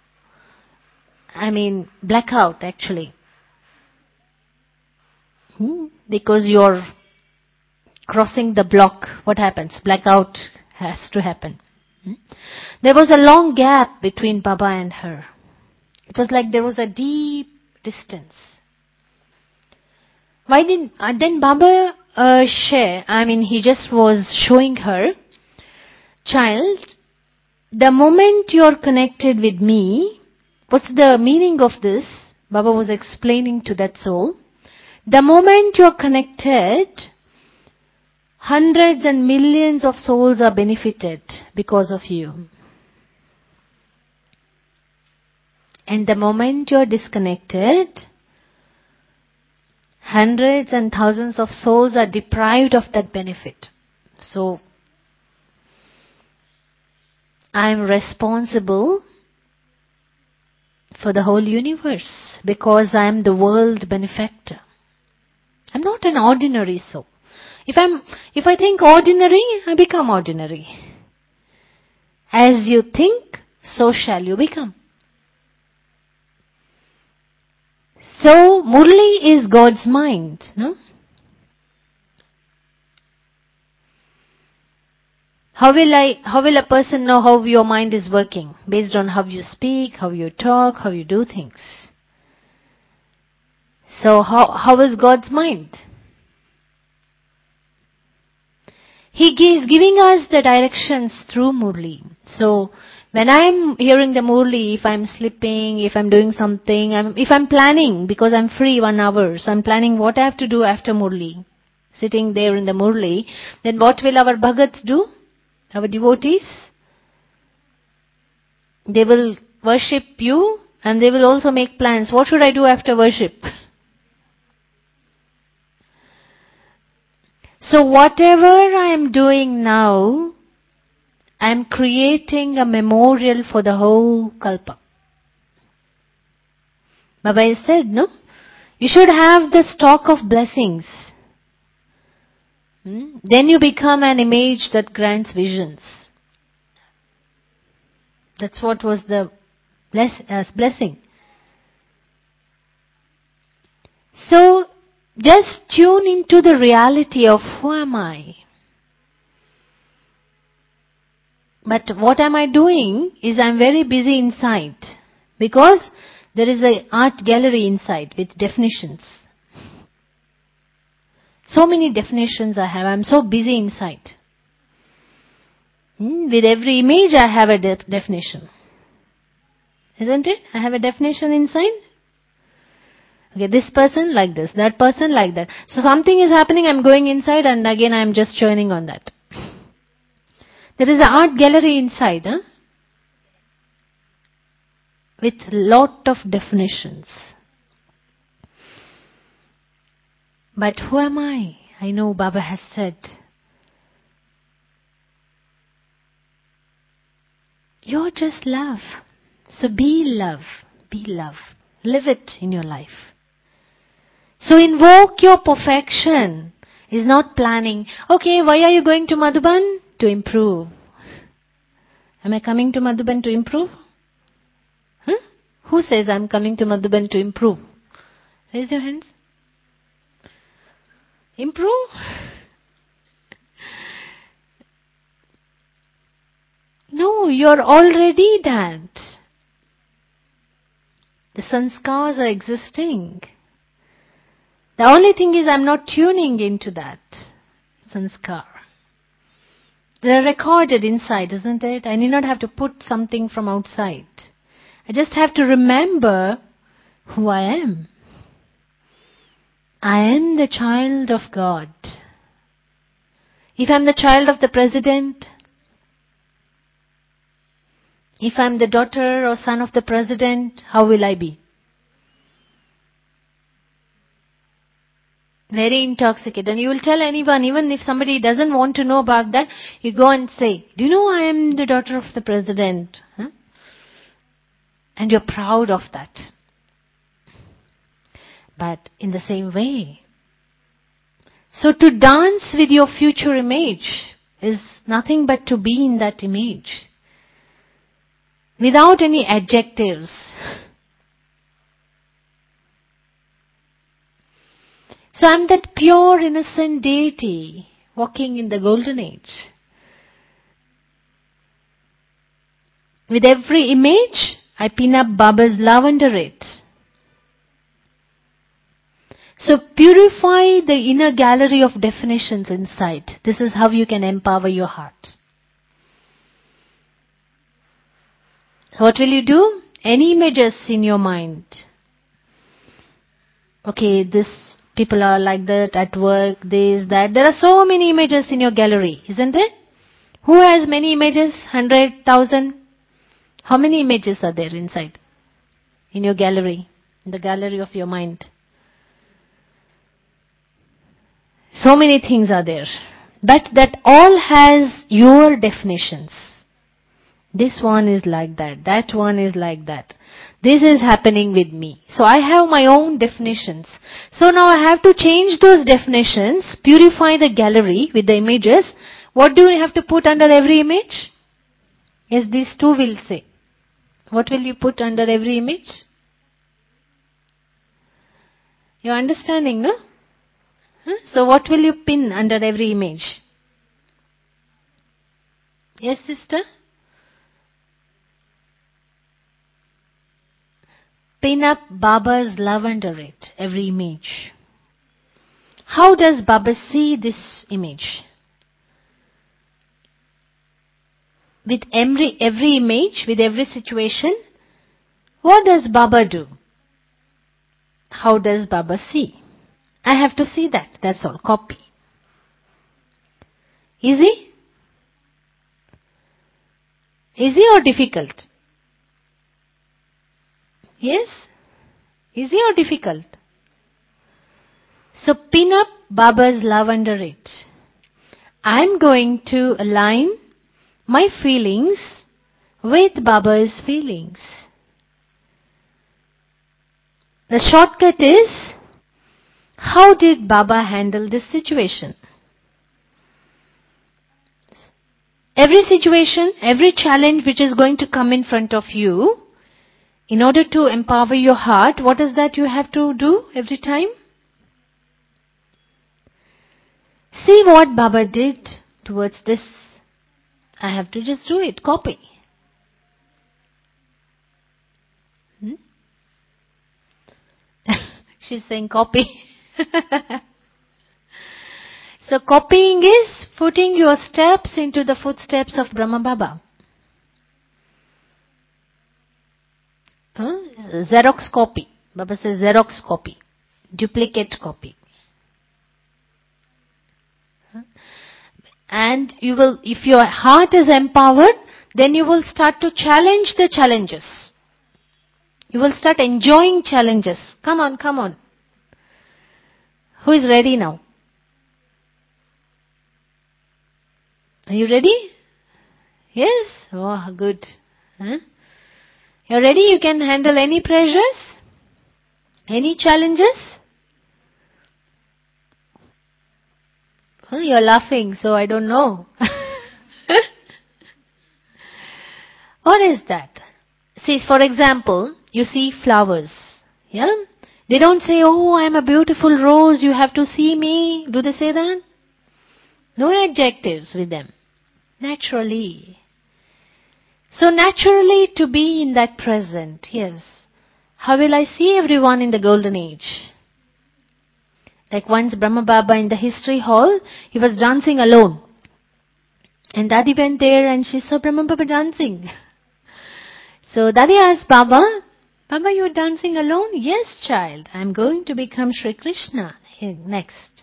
I mean, blackout actually. Hmm? Because you're crossing the block, what happens? Blackout has to happen. Hmm? There was a long gap between Baba and her. It was like there was a deep distance. Why didn't, uh, then Baba uh, share, I mean he just was showing her, child, the moment you're connected with me, what's the meaning of this? Baba was explaining to that soul. The moment you're connected, hundreds and millions of souls are benefited because of you. And the moment you're disconnected, hundreds and thousands of souls are deprived of that benefit. So, I'm responsible for the whole universe because I'm the world benefactor. I'm not an ordinary soul. If I'm, if I think ordinary, I become ordinary. As you think, so shall you become. So, Murli is God's mind, no? How will I, how will a person know how your mind is working? Based on how you speak, how you talk, how you do things. So how, how is God's mind? He is giving us the directions through Murli. So, when I'm hearing the Murli, if I'm sleeping, if I'm doing something, I'm, if I'm planning, because I'm free one hour, so I'm planning what I have to do after Murli, sitting there in the Murli, then what will our bhagats do? Our devotees? They will worship you and they will also make plans. What should I do after worship? So whatever I am doing now, I am creating a memorial for the whole kalpa. Baba said, no? You should have the stock of blessings. Hmm? Then you become an image that grants visions. That's what was the bless, uh, blessing. So, just tune into the reality of who am I? But what am I doing is I'm very busy inside. Because there is an art gallery inside with definitions. So many definitions I have. I'm so busy inside. Hmm? With every image I have a de- definition. Isn't it? I have a definition inside. Okay, this person like this, that person like that. So something is happening, I'm going inside and again I'm just churning on that. There is an art gallery inside, huh? With lot of definitions. But who am I? I know Baba has said, you're just love. So be love. Be love. Live it in your life. So invoke your perfection. Is not planning. Okay, why are you going to Madhuban? To improve. Am I coming to Madhuban to improve? Huh? Who says I'm coming to Madhuban to improve? Raise your hands. Improve? No, you're already that. The sanskars are existing. The only thing is I'm not tuning into that sanskar. They're recorded inside, isn't it? I need not have to put something from outside. I just have to remember who I am. I am the child of God. If I'm the child of the president, if I'm the daughter or son of the president, how will I be? Very intoxicated. And you will tell anyone, even if somebody doesn't want to know about that, you go and say, do you know I am the daughter of the president? Huh? And you're proud of that. But in the same way, so to dance with your future image is nothing but to be in that image. Without any adjectives. So I'm that pure innocent deity walking in the golden age. With every image, I pin up Baba's love under it. So purify the inner gallery of definitions inside. This is how you can empower your heart. So what will you do? Any images in your mind. Okay, this people are like that at work, this, that. There are so many images in your gallery, isn't it? Who has many images? Hundred, thousand? How many images are there inside? In your gallery, in the gallery of your mind. So many things are there. But that all has your definitions. This one is like that. That one is like that. This is happening with me. So I have my own definitions. So now I have to change those definitions, purify the gallery with the images. What do we have to put under every image? Yes, these two will say. What will you put under every image? You're understanding, no? Huh? So what will you pin under every image? Yes, sister? Pin up Baba's love under it, every image. How does Baba see this image? With every, every image, with every situation, what does Baba do? How does Baba see? I have to see that, that's all, copy. Easy? Easy or difficult? Yes? Easy or difficult? So pin up Baba's love under it. I'm going to align my feelings with Baba's feelings. The shortcut is, how did Baba handle this situation? Every situation, every challenge which is going to come in front of you, in order to empower your heart, what is that you have to do every time? See what Baba did towards this. I have to just do it, copy. Hmm? She's saying copy. So copying is putting your steps into the footsteps of Brahma Baba. Huh? Xerox copy. Baba says Xerox copy. Duplicate copy. Huh? And you will, if your heart is empowered, then you will start to challenge the challenges. You will start enjoying challenges. Come on, come on. Who is ready now? Are you ready? Yes? Oh, good. Huh? You're ready? You can handle any pressures? Any challenges? Huh? You're laughing, so I don't know. What is that? See, for example, you see flowers. Yeah? They don't say, oh, I'm a beautiful rose, you have to see me. Do they say that? No adjectives with them. Naturally. So naturally to be in that present, yes. How will I see everyone in the golden age? Like once Brahma Baba in the history hall, he was dancing alone. And Dadi went there and she saw Brahma Baba dancing. So Dadi asked Baba, Baba, you're dancing alone? Yes, child. I'm going to become Sri Krishna next.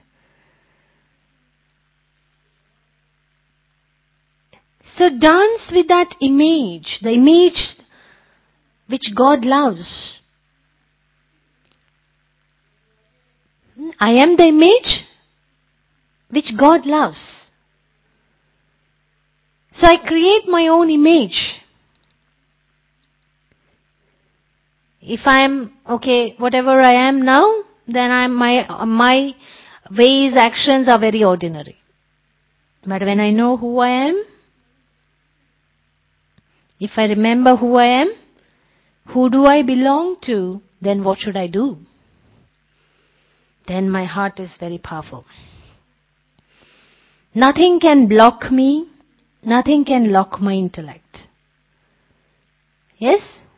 So dance with that image, the image which God loves. I am the image which God loves. So I create my own image. If I am, okay, whatever I am now, then I am my, my ways, actions are very ordinary. But when I know who I am, if I remember who I am, who do I belong to, then what should I do? Then my heart is very powerful. Nothing can block me. Nothing can lock my intellect. Yes?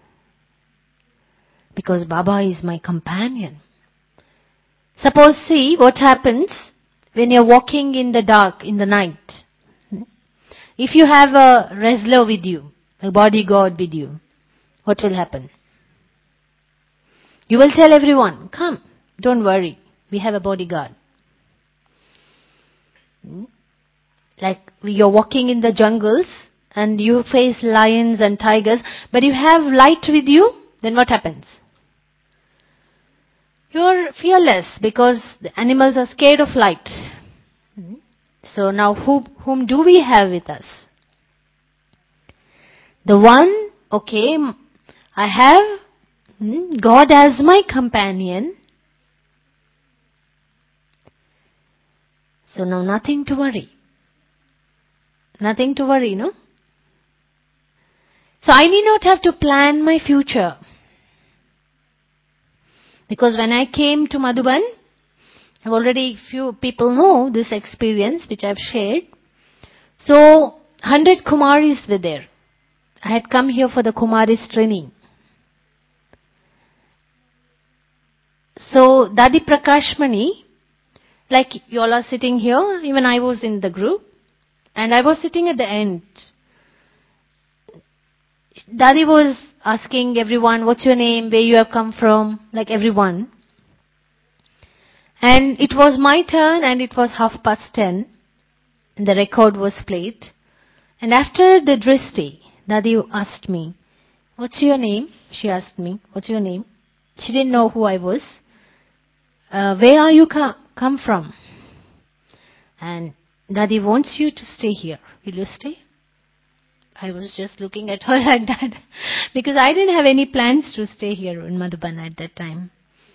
Because Baba is my companion. Suppose, see what happens when you're walking in the dark, in the night. If you have a wrestler with you, a bodyguard with you, what will happen? You will tell everyone, come, don't worry, we have a bodyguard. Like you're walking in the jungles and you face lions and tigers, but you have light with you, then what happens? You're fearless because the animals are scared of light. So now who, whom do we have with us? The one, okay, I have God as my companion. So now nothing to worry. Nothing to worry, no? So I need not have to plan my future. Because when I came to Madhuban, I've already few people know this experience which I've shared. So one hundred Kumaris were there. I had come here for the Kumaris training. So Dadi Prakashmani, like you all are sitting here, even I was in the group, and I was sitting at the end. Dadi was asking everyone, what's your name, where you have come from, like everyone. And it was my turn and it was half past ten. And the record was played. And after the drishti, Dadi asked me, what's your name? She asked me, what's your name? She didn't know who I was. Uh, where are you co- come from? And Dadi wants you to stay here. Will you stay? I was just looking at her like that. Because I didn't have any plans to stay here in Madhuban at that time.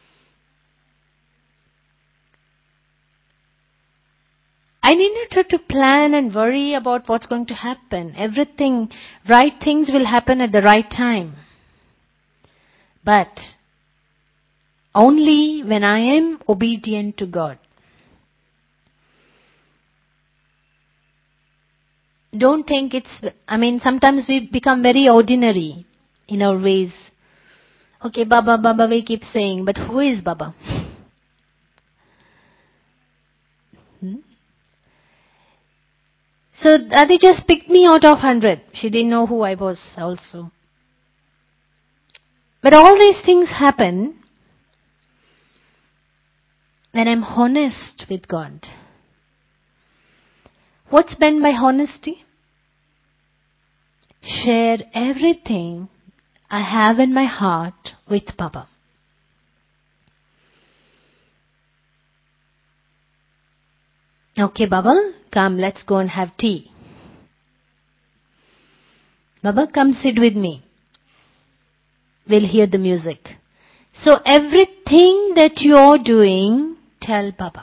I needed to plan and worry about what's going to happen. Everything, right things will happen at the right time. But only when I am obedient to God. Don't think it's, I mean, sometimes we become very ordinary in our ways. Okay, Baba, Baba, we keep saying, but who is Baba? Hmm? So Adi just picked me out of hundred. She didn't know who I was also. But all these things happen when I'm honest with God. What's meant by honesty? Share everything I have in my heart with Baba. Okay, Baba, come, let's go and have tea. Baba, come sit with me. We'll hear the music. So everything that you're doing, tell Baba.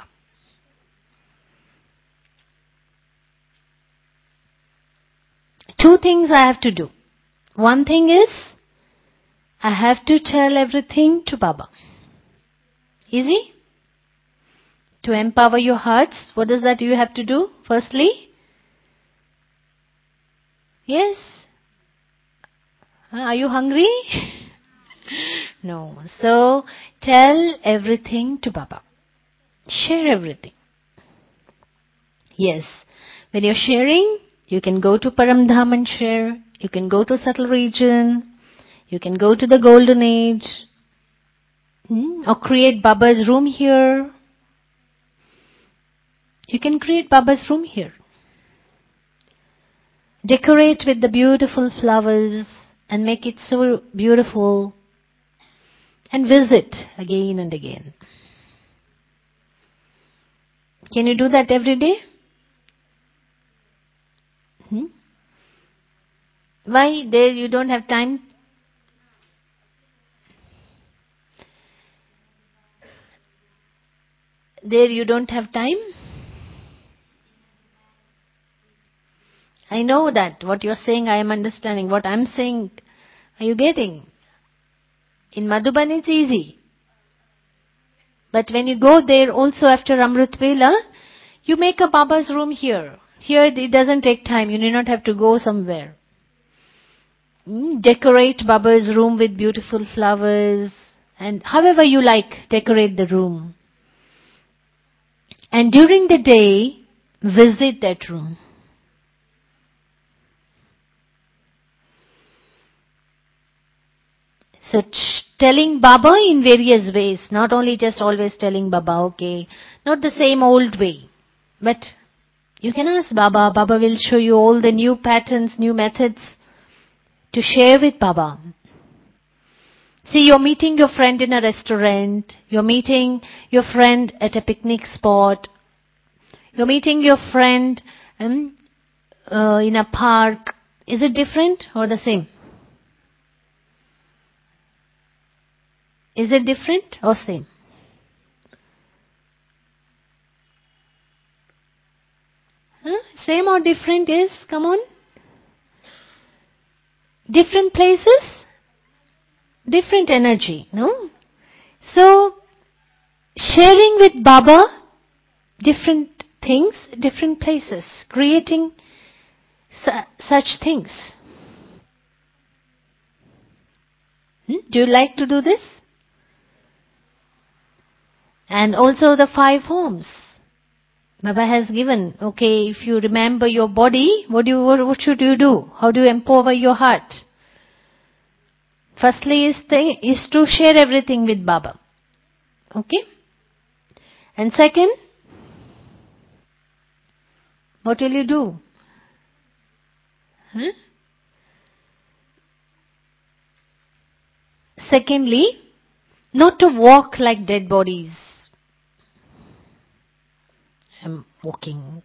Two things I have to do. One thing is, I have to tell everything to Baba. Easy? To empower your hearts, what is that you have to do? Firstly? Yes? Are you hungry? No. So, tell everything to Baba. Share everything. Yes. When you're sharing, you can go to Paramdham and share. You can go to subtle region. You can go to the golden age. Hmm? Or create Baba's room here. You can create Baba's room here. Decorate with the beautiful flowers and make it so beautiful. And visit again and again. Can you do that every day? Hmm? Why there you don't have time? There you don't have time? I know that. What you're saying, I am understanding. What I'm saying, are you getting? In Madhuban it's easy. But when you go there also after Amrit Vela, you make a Baba's room here. Here it doesn't take time. You need not have to go somewhere. Mm, decorate Baba's room with beautiful flowers. And however you like, decorate the room. And during the day, visit that room. So ch- telling Baba in various ways, not only just always telling Baba, okay, not the same old way. But you can ask Baba, Baba will show you all the new patterns, new methods to share with Baba. See, you're meeting your friend in a restaurant, you're meeting your friend at a picnic spot, you're meeting your friend um, uh, in a park. Is it different or the same? Is it different or same? Huh? Same or different is, come on. Different places, different energy, no? So, sharing with Baba, different things, different places, creating su- such things. Hmm? Do you like to do this? And also the five homes. Baba has given, okay, if you remember your body, what do you, what, what should you do? How do you empower your heart? Firstly is, the, is to share everything with Baba. Okay? And second, what will you do? Huh? Secondly, not to walk like dead bodies. I'm walking.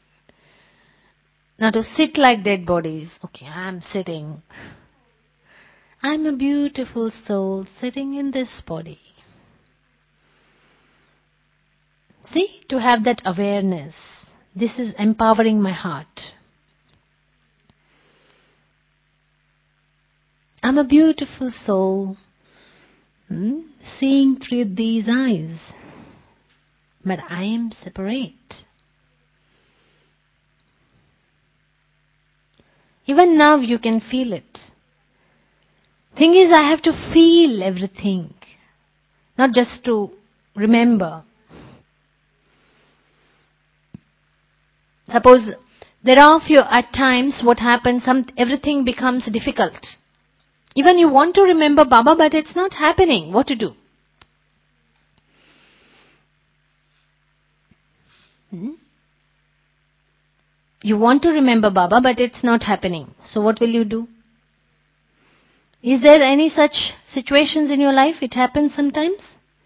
Not to sit like dead bodies. Okay, I'm sitting. I'm a beautiful soul sitting in this body. See, to have that awareness. This is empowering my heart. I'm a beautiful soul, hmm, seeing through these eyes. But I am separate. Even now you can feel it. Thing is, I have to feel everything, not just to remember. Suppose There are few, at times what happens, some, everything becomes difficult. Even you want to remember Baba, but it's not happening. What to do? Hmm? You want to remember Baba, but it's not happening. So what will you do? Is there any such situations in your life? It happens sometimes?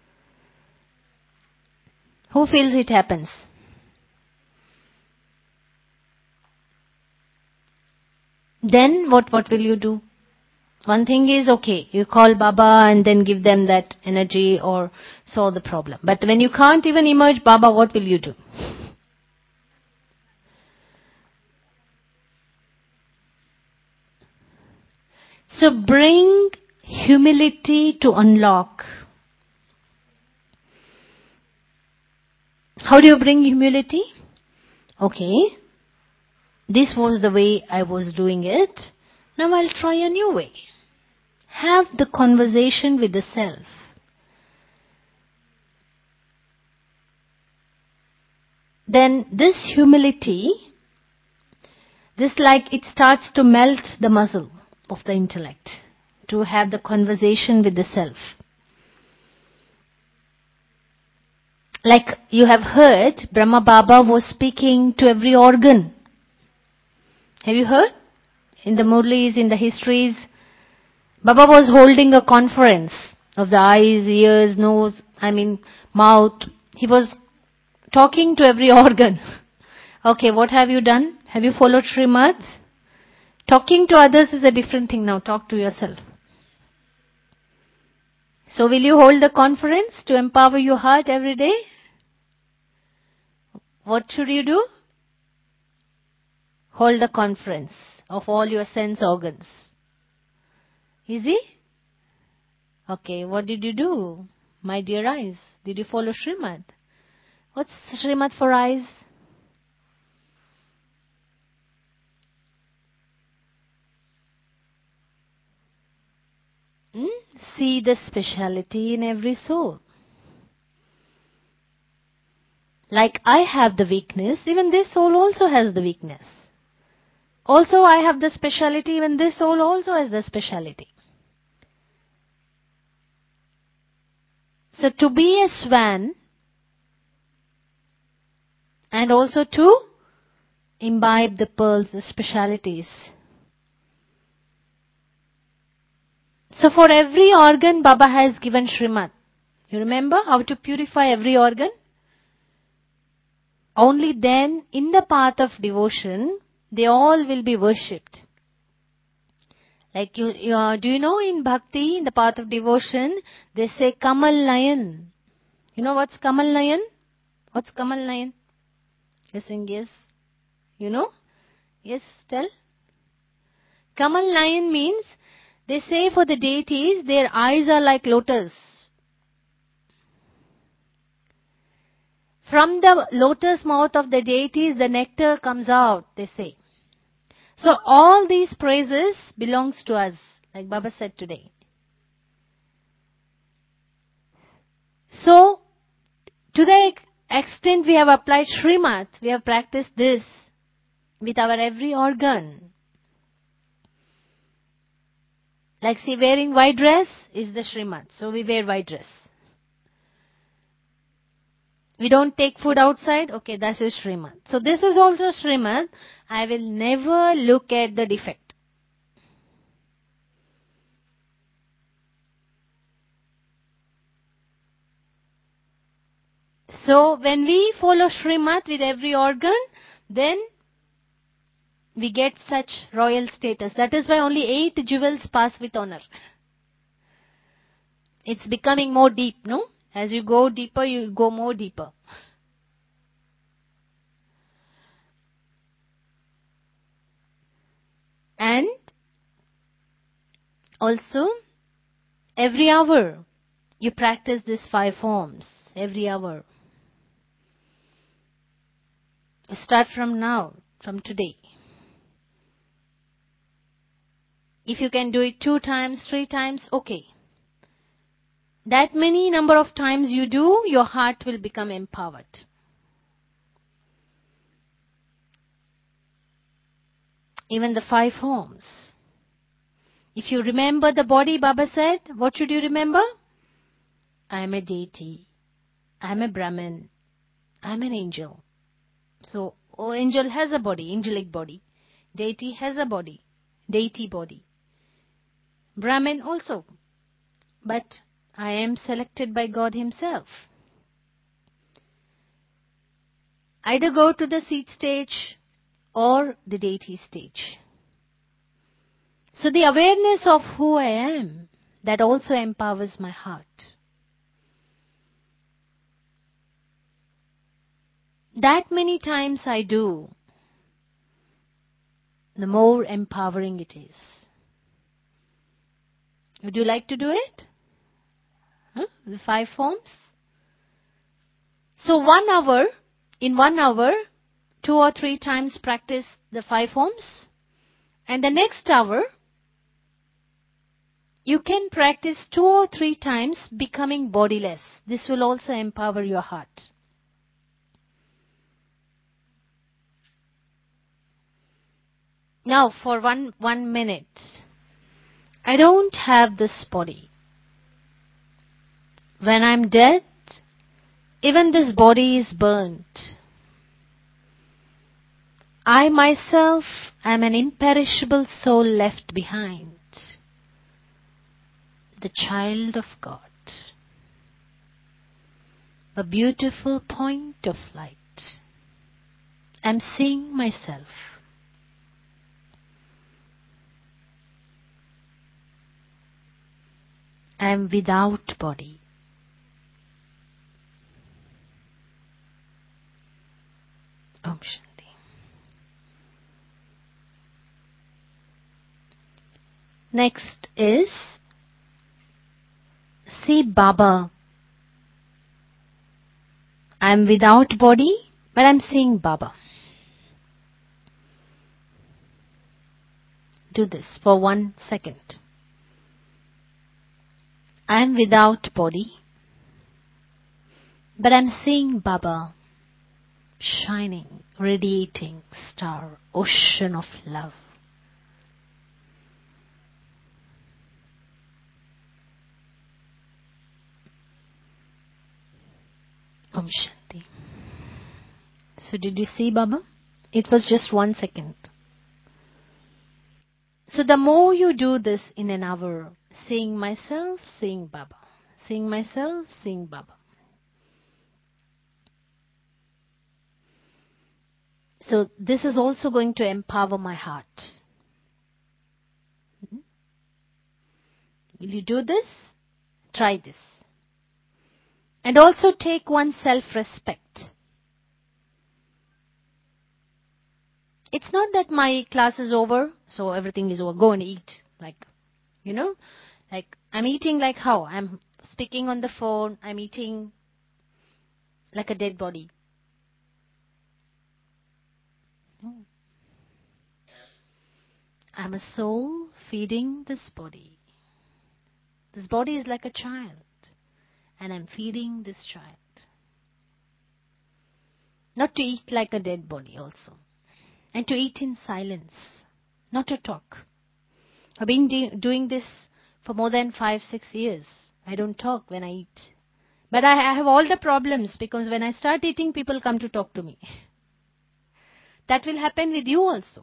Who feels it happens? Then what, what will you do? One thing is, okay, you call Baba and then give them that energy or solve the problem. But when you can't even emerge Baba, what will you do? So bring humility to unlock. How do you bring humility? Okay, this was the way I was doing it. Now I'll try a new way. Have the conversation with the self. Then this humility, this like it starts to melt the muscle of the intellect, to have the conversation with the self. Like you have heard, Brahma Baba was speaking to every organ. Have you heard? In the Murlis, in the histories, Baba was holding a conference of the eyes, ears, nose, I mean mouth. He was talking to every organ. Okay, what have you done? Have you followed Srimad? Talking to others is a different thing now. Talk to yourself. So will you hold the conference to empower your heart every day? What should you do? Hold the conference of all your sense organs. Easy? Okay, what did you do? My dear eyes, did you follow Srimad? What's Srimad for eyes? Hmm? See the speciality in every soul. Like I have the weakness, even this soul also has the weakness. Also I have the speciality, even this soul also has the speciality. So to be a swan and also to imbibe the pearls, the specialities. So for every organ, Baba has given Srimad. You remember how to purify every organ? Only then, in the path of devotion, they all will be worshipped. Like you, you uh, do you know in Bhakti, in the path of devotion, they say Kamal Nayan. You know what's Kamal Nayan? What's Kamal Nayan? You're saying yes. You know? Yes, tell. Kamal Nayan means, they say for the deities, their eyes are like lotus. From the lotus mouth of the deities, the nectar comes out, they say. So all these praises belongs to us, like Baba said today. So, to the extent we have applied Srimad, we have practiced this with our every organ. Like see, wearing white dress is the Srimad, so we wear white dress. We don't take food outside, okay, that is Srimad. So this is also Srimad. I will never look at the defect. So when we follow Srimad with every organ, then we get such royal status. That is why only eight jewels pass with honor. It's becoming more deep, no? As you go deeper, you go more deeper. And also, every hour, you practice these five forms. Every hour. Start from now, from today. If you can do it two times, three times, okay. That many number of times you do, your heart will become empowered. even the five forms. If you remember the body, Baba said, what should you remember? I am a deity. I am a Brahmin. I am an angel. So, oh, angel has a body, angelic body. Deity has a body, deity body. Brahmin also. But I am selected by God Himself. Either go to the seed stage or the deity stage. So the awareness of who I am, that also empowers my heart. That many times I do, the more empowering it is. Would you like to do it? Huh? The five forms? So one hour, in one hour, two or three times practice the five forms. And the next hour, you can practice two or three times becoming bodiless. This will also empower your heart. Now, for one, one minute, I don't have this body. When I'm dead, even this body is burnt. I myself am an imperishable soul left behind. The child of God. A beautiful point of light. I'm seeing myself. I am without body. Om Shanti. Next is see Baba. I am without body, but I am seeing Baba. Do this for one second. I am without body, but I am seeing Baba, shining, radiating star, ocean of love. Om Shanti. So did you see Baba? It was just one second. So the more you do this in an hour, seeing myself, seeing Baba, seeing myself, seeing Baba. So this is also going to empower my heart. Will you do this? Try this. And also take one self-respect. It's not that my class is over, so everything is over. Go and eat. Like, you know, like I'm eating like how? I'm speaking on the phone. I'm eating like a dead body. No. I'm a soul feeding this body. This body is like a child. And I'm feeding this child. Not to eat like a dead body also. And to eat in silence. Not to talk. I've been de- doing this for more than five, six years. I don't talk when I eat. But I have all the problems because when I start eating, people come to talk to me. That will happen with you also.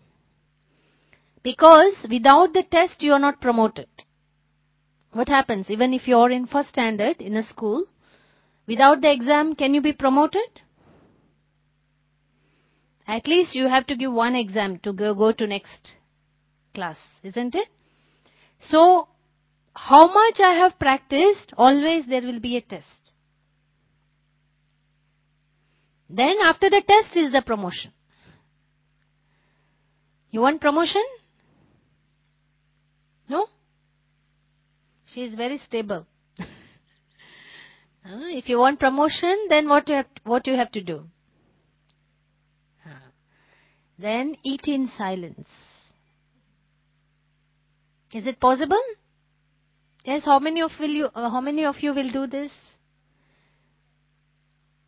Because without the test, you are not promoted. What happens? Even if you are in first standard in a school, without the exam, can you be promoted? At least you have to give one exam to go, go to next class, isn't it? So, how much I have practiced, always there will be a test. Then after the test is the promotion. You want promotion? No? She is very stable. If you want promotion, then what you have to, what you have to do? Then eat in silence. Is it possible? Yes. How many of will you? Uh, how many of you will do this?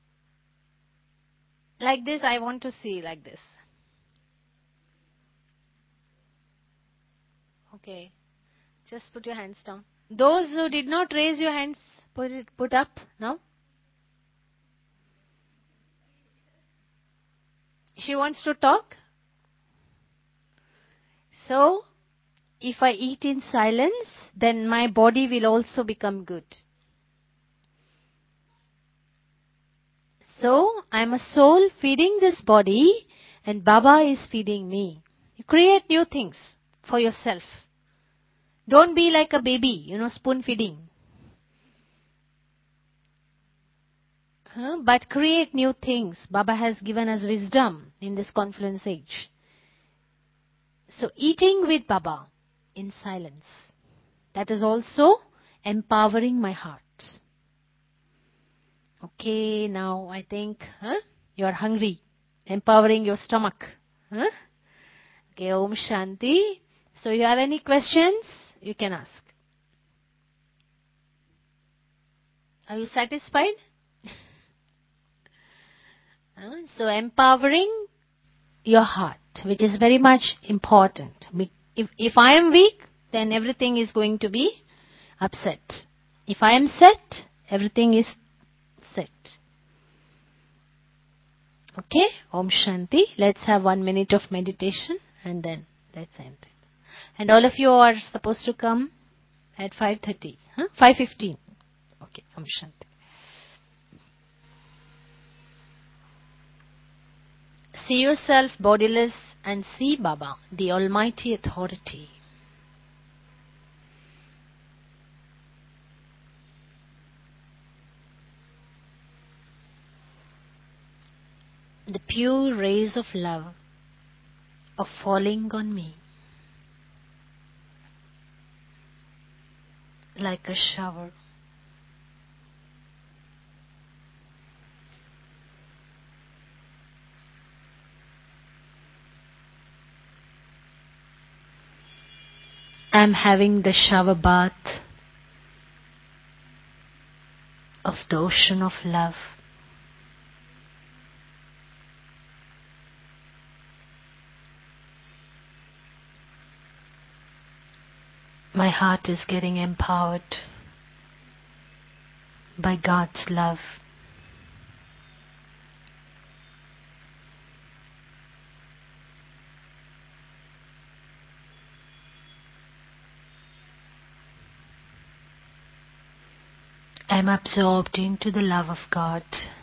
Like this, I want to see like this. Okay. Just put your hands down. Those who did not raise your hands, put it put up now. She wants to talk. So, if I eat in silence, then my body will also become good. So, I am a soul feeding this body and Baba is feeding me. You create new things for yourself. Don't be like a baby, you know, spoon feeding. Huh? But create new things. Baba has given us wisdom in this confluence age. So eating with Baba in silence, that is also empowering my heart. Okay, now I think huh, you are hungry. Empowering your stomach. Huh? Okay, Om Shanti. So you have any questions? You can ask. Are you satisfied? Huh? So empowering your heart, which is very much important. If, if I am weak, then everything is going to be upset. If I am set, everything is set. Okay? Om Shanti. Let's have one minute of meditation and then let's end it. And all of you are supposed to come at five thirty. Huh? five fifteen. Okay. Om Shanti. See yourself bodiless and see Baba, the Almighty Authority. The pure rays of love are falling on me like a shower. I am having the shower bath of the ocean of love. My heart is getting empowered by God's love. I am absorbed into the love of God.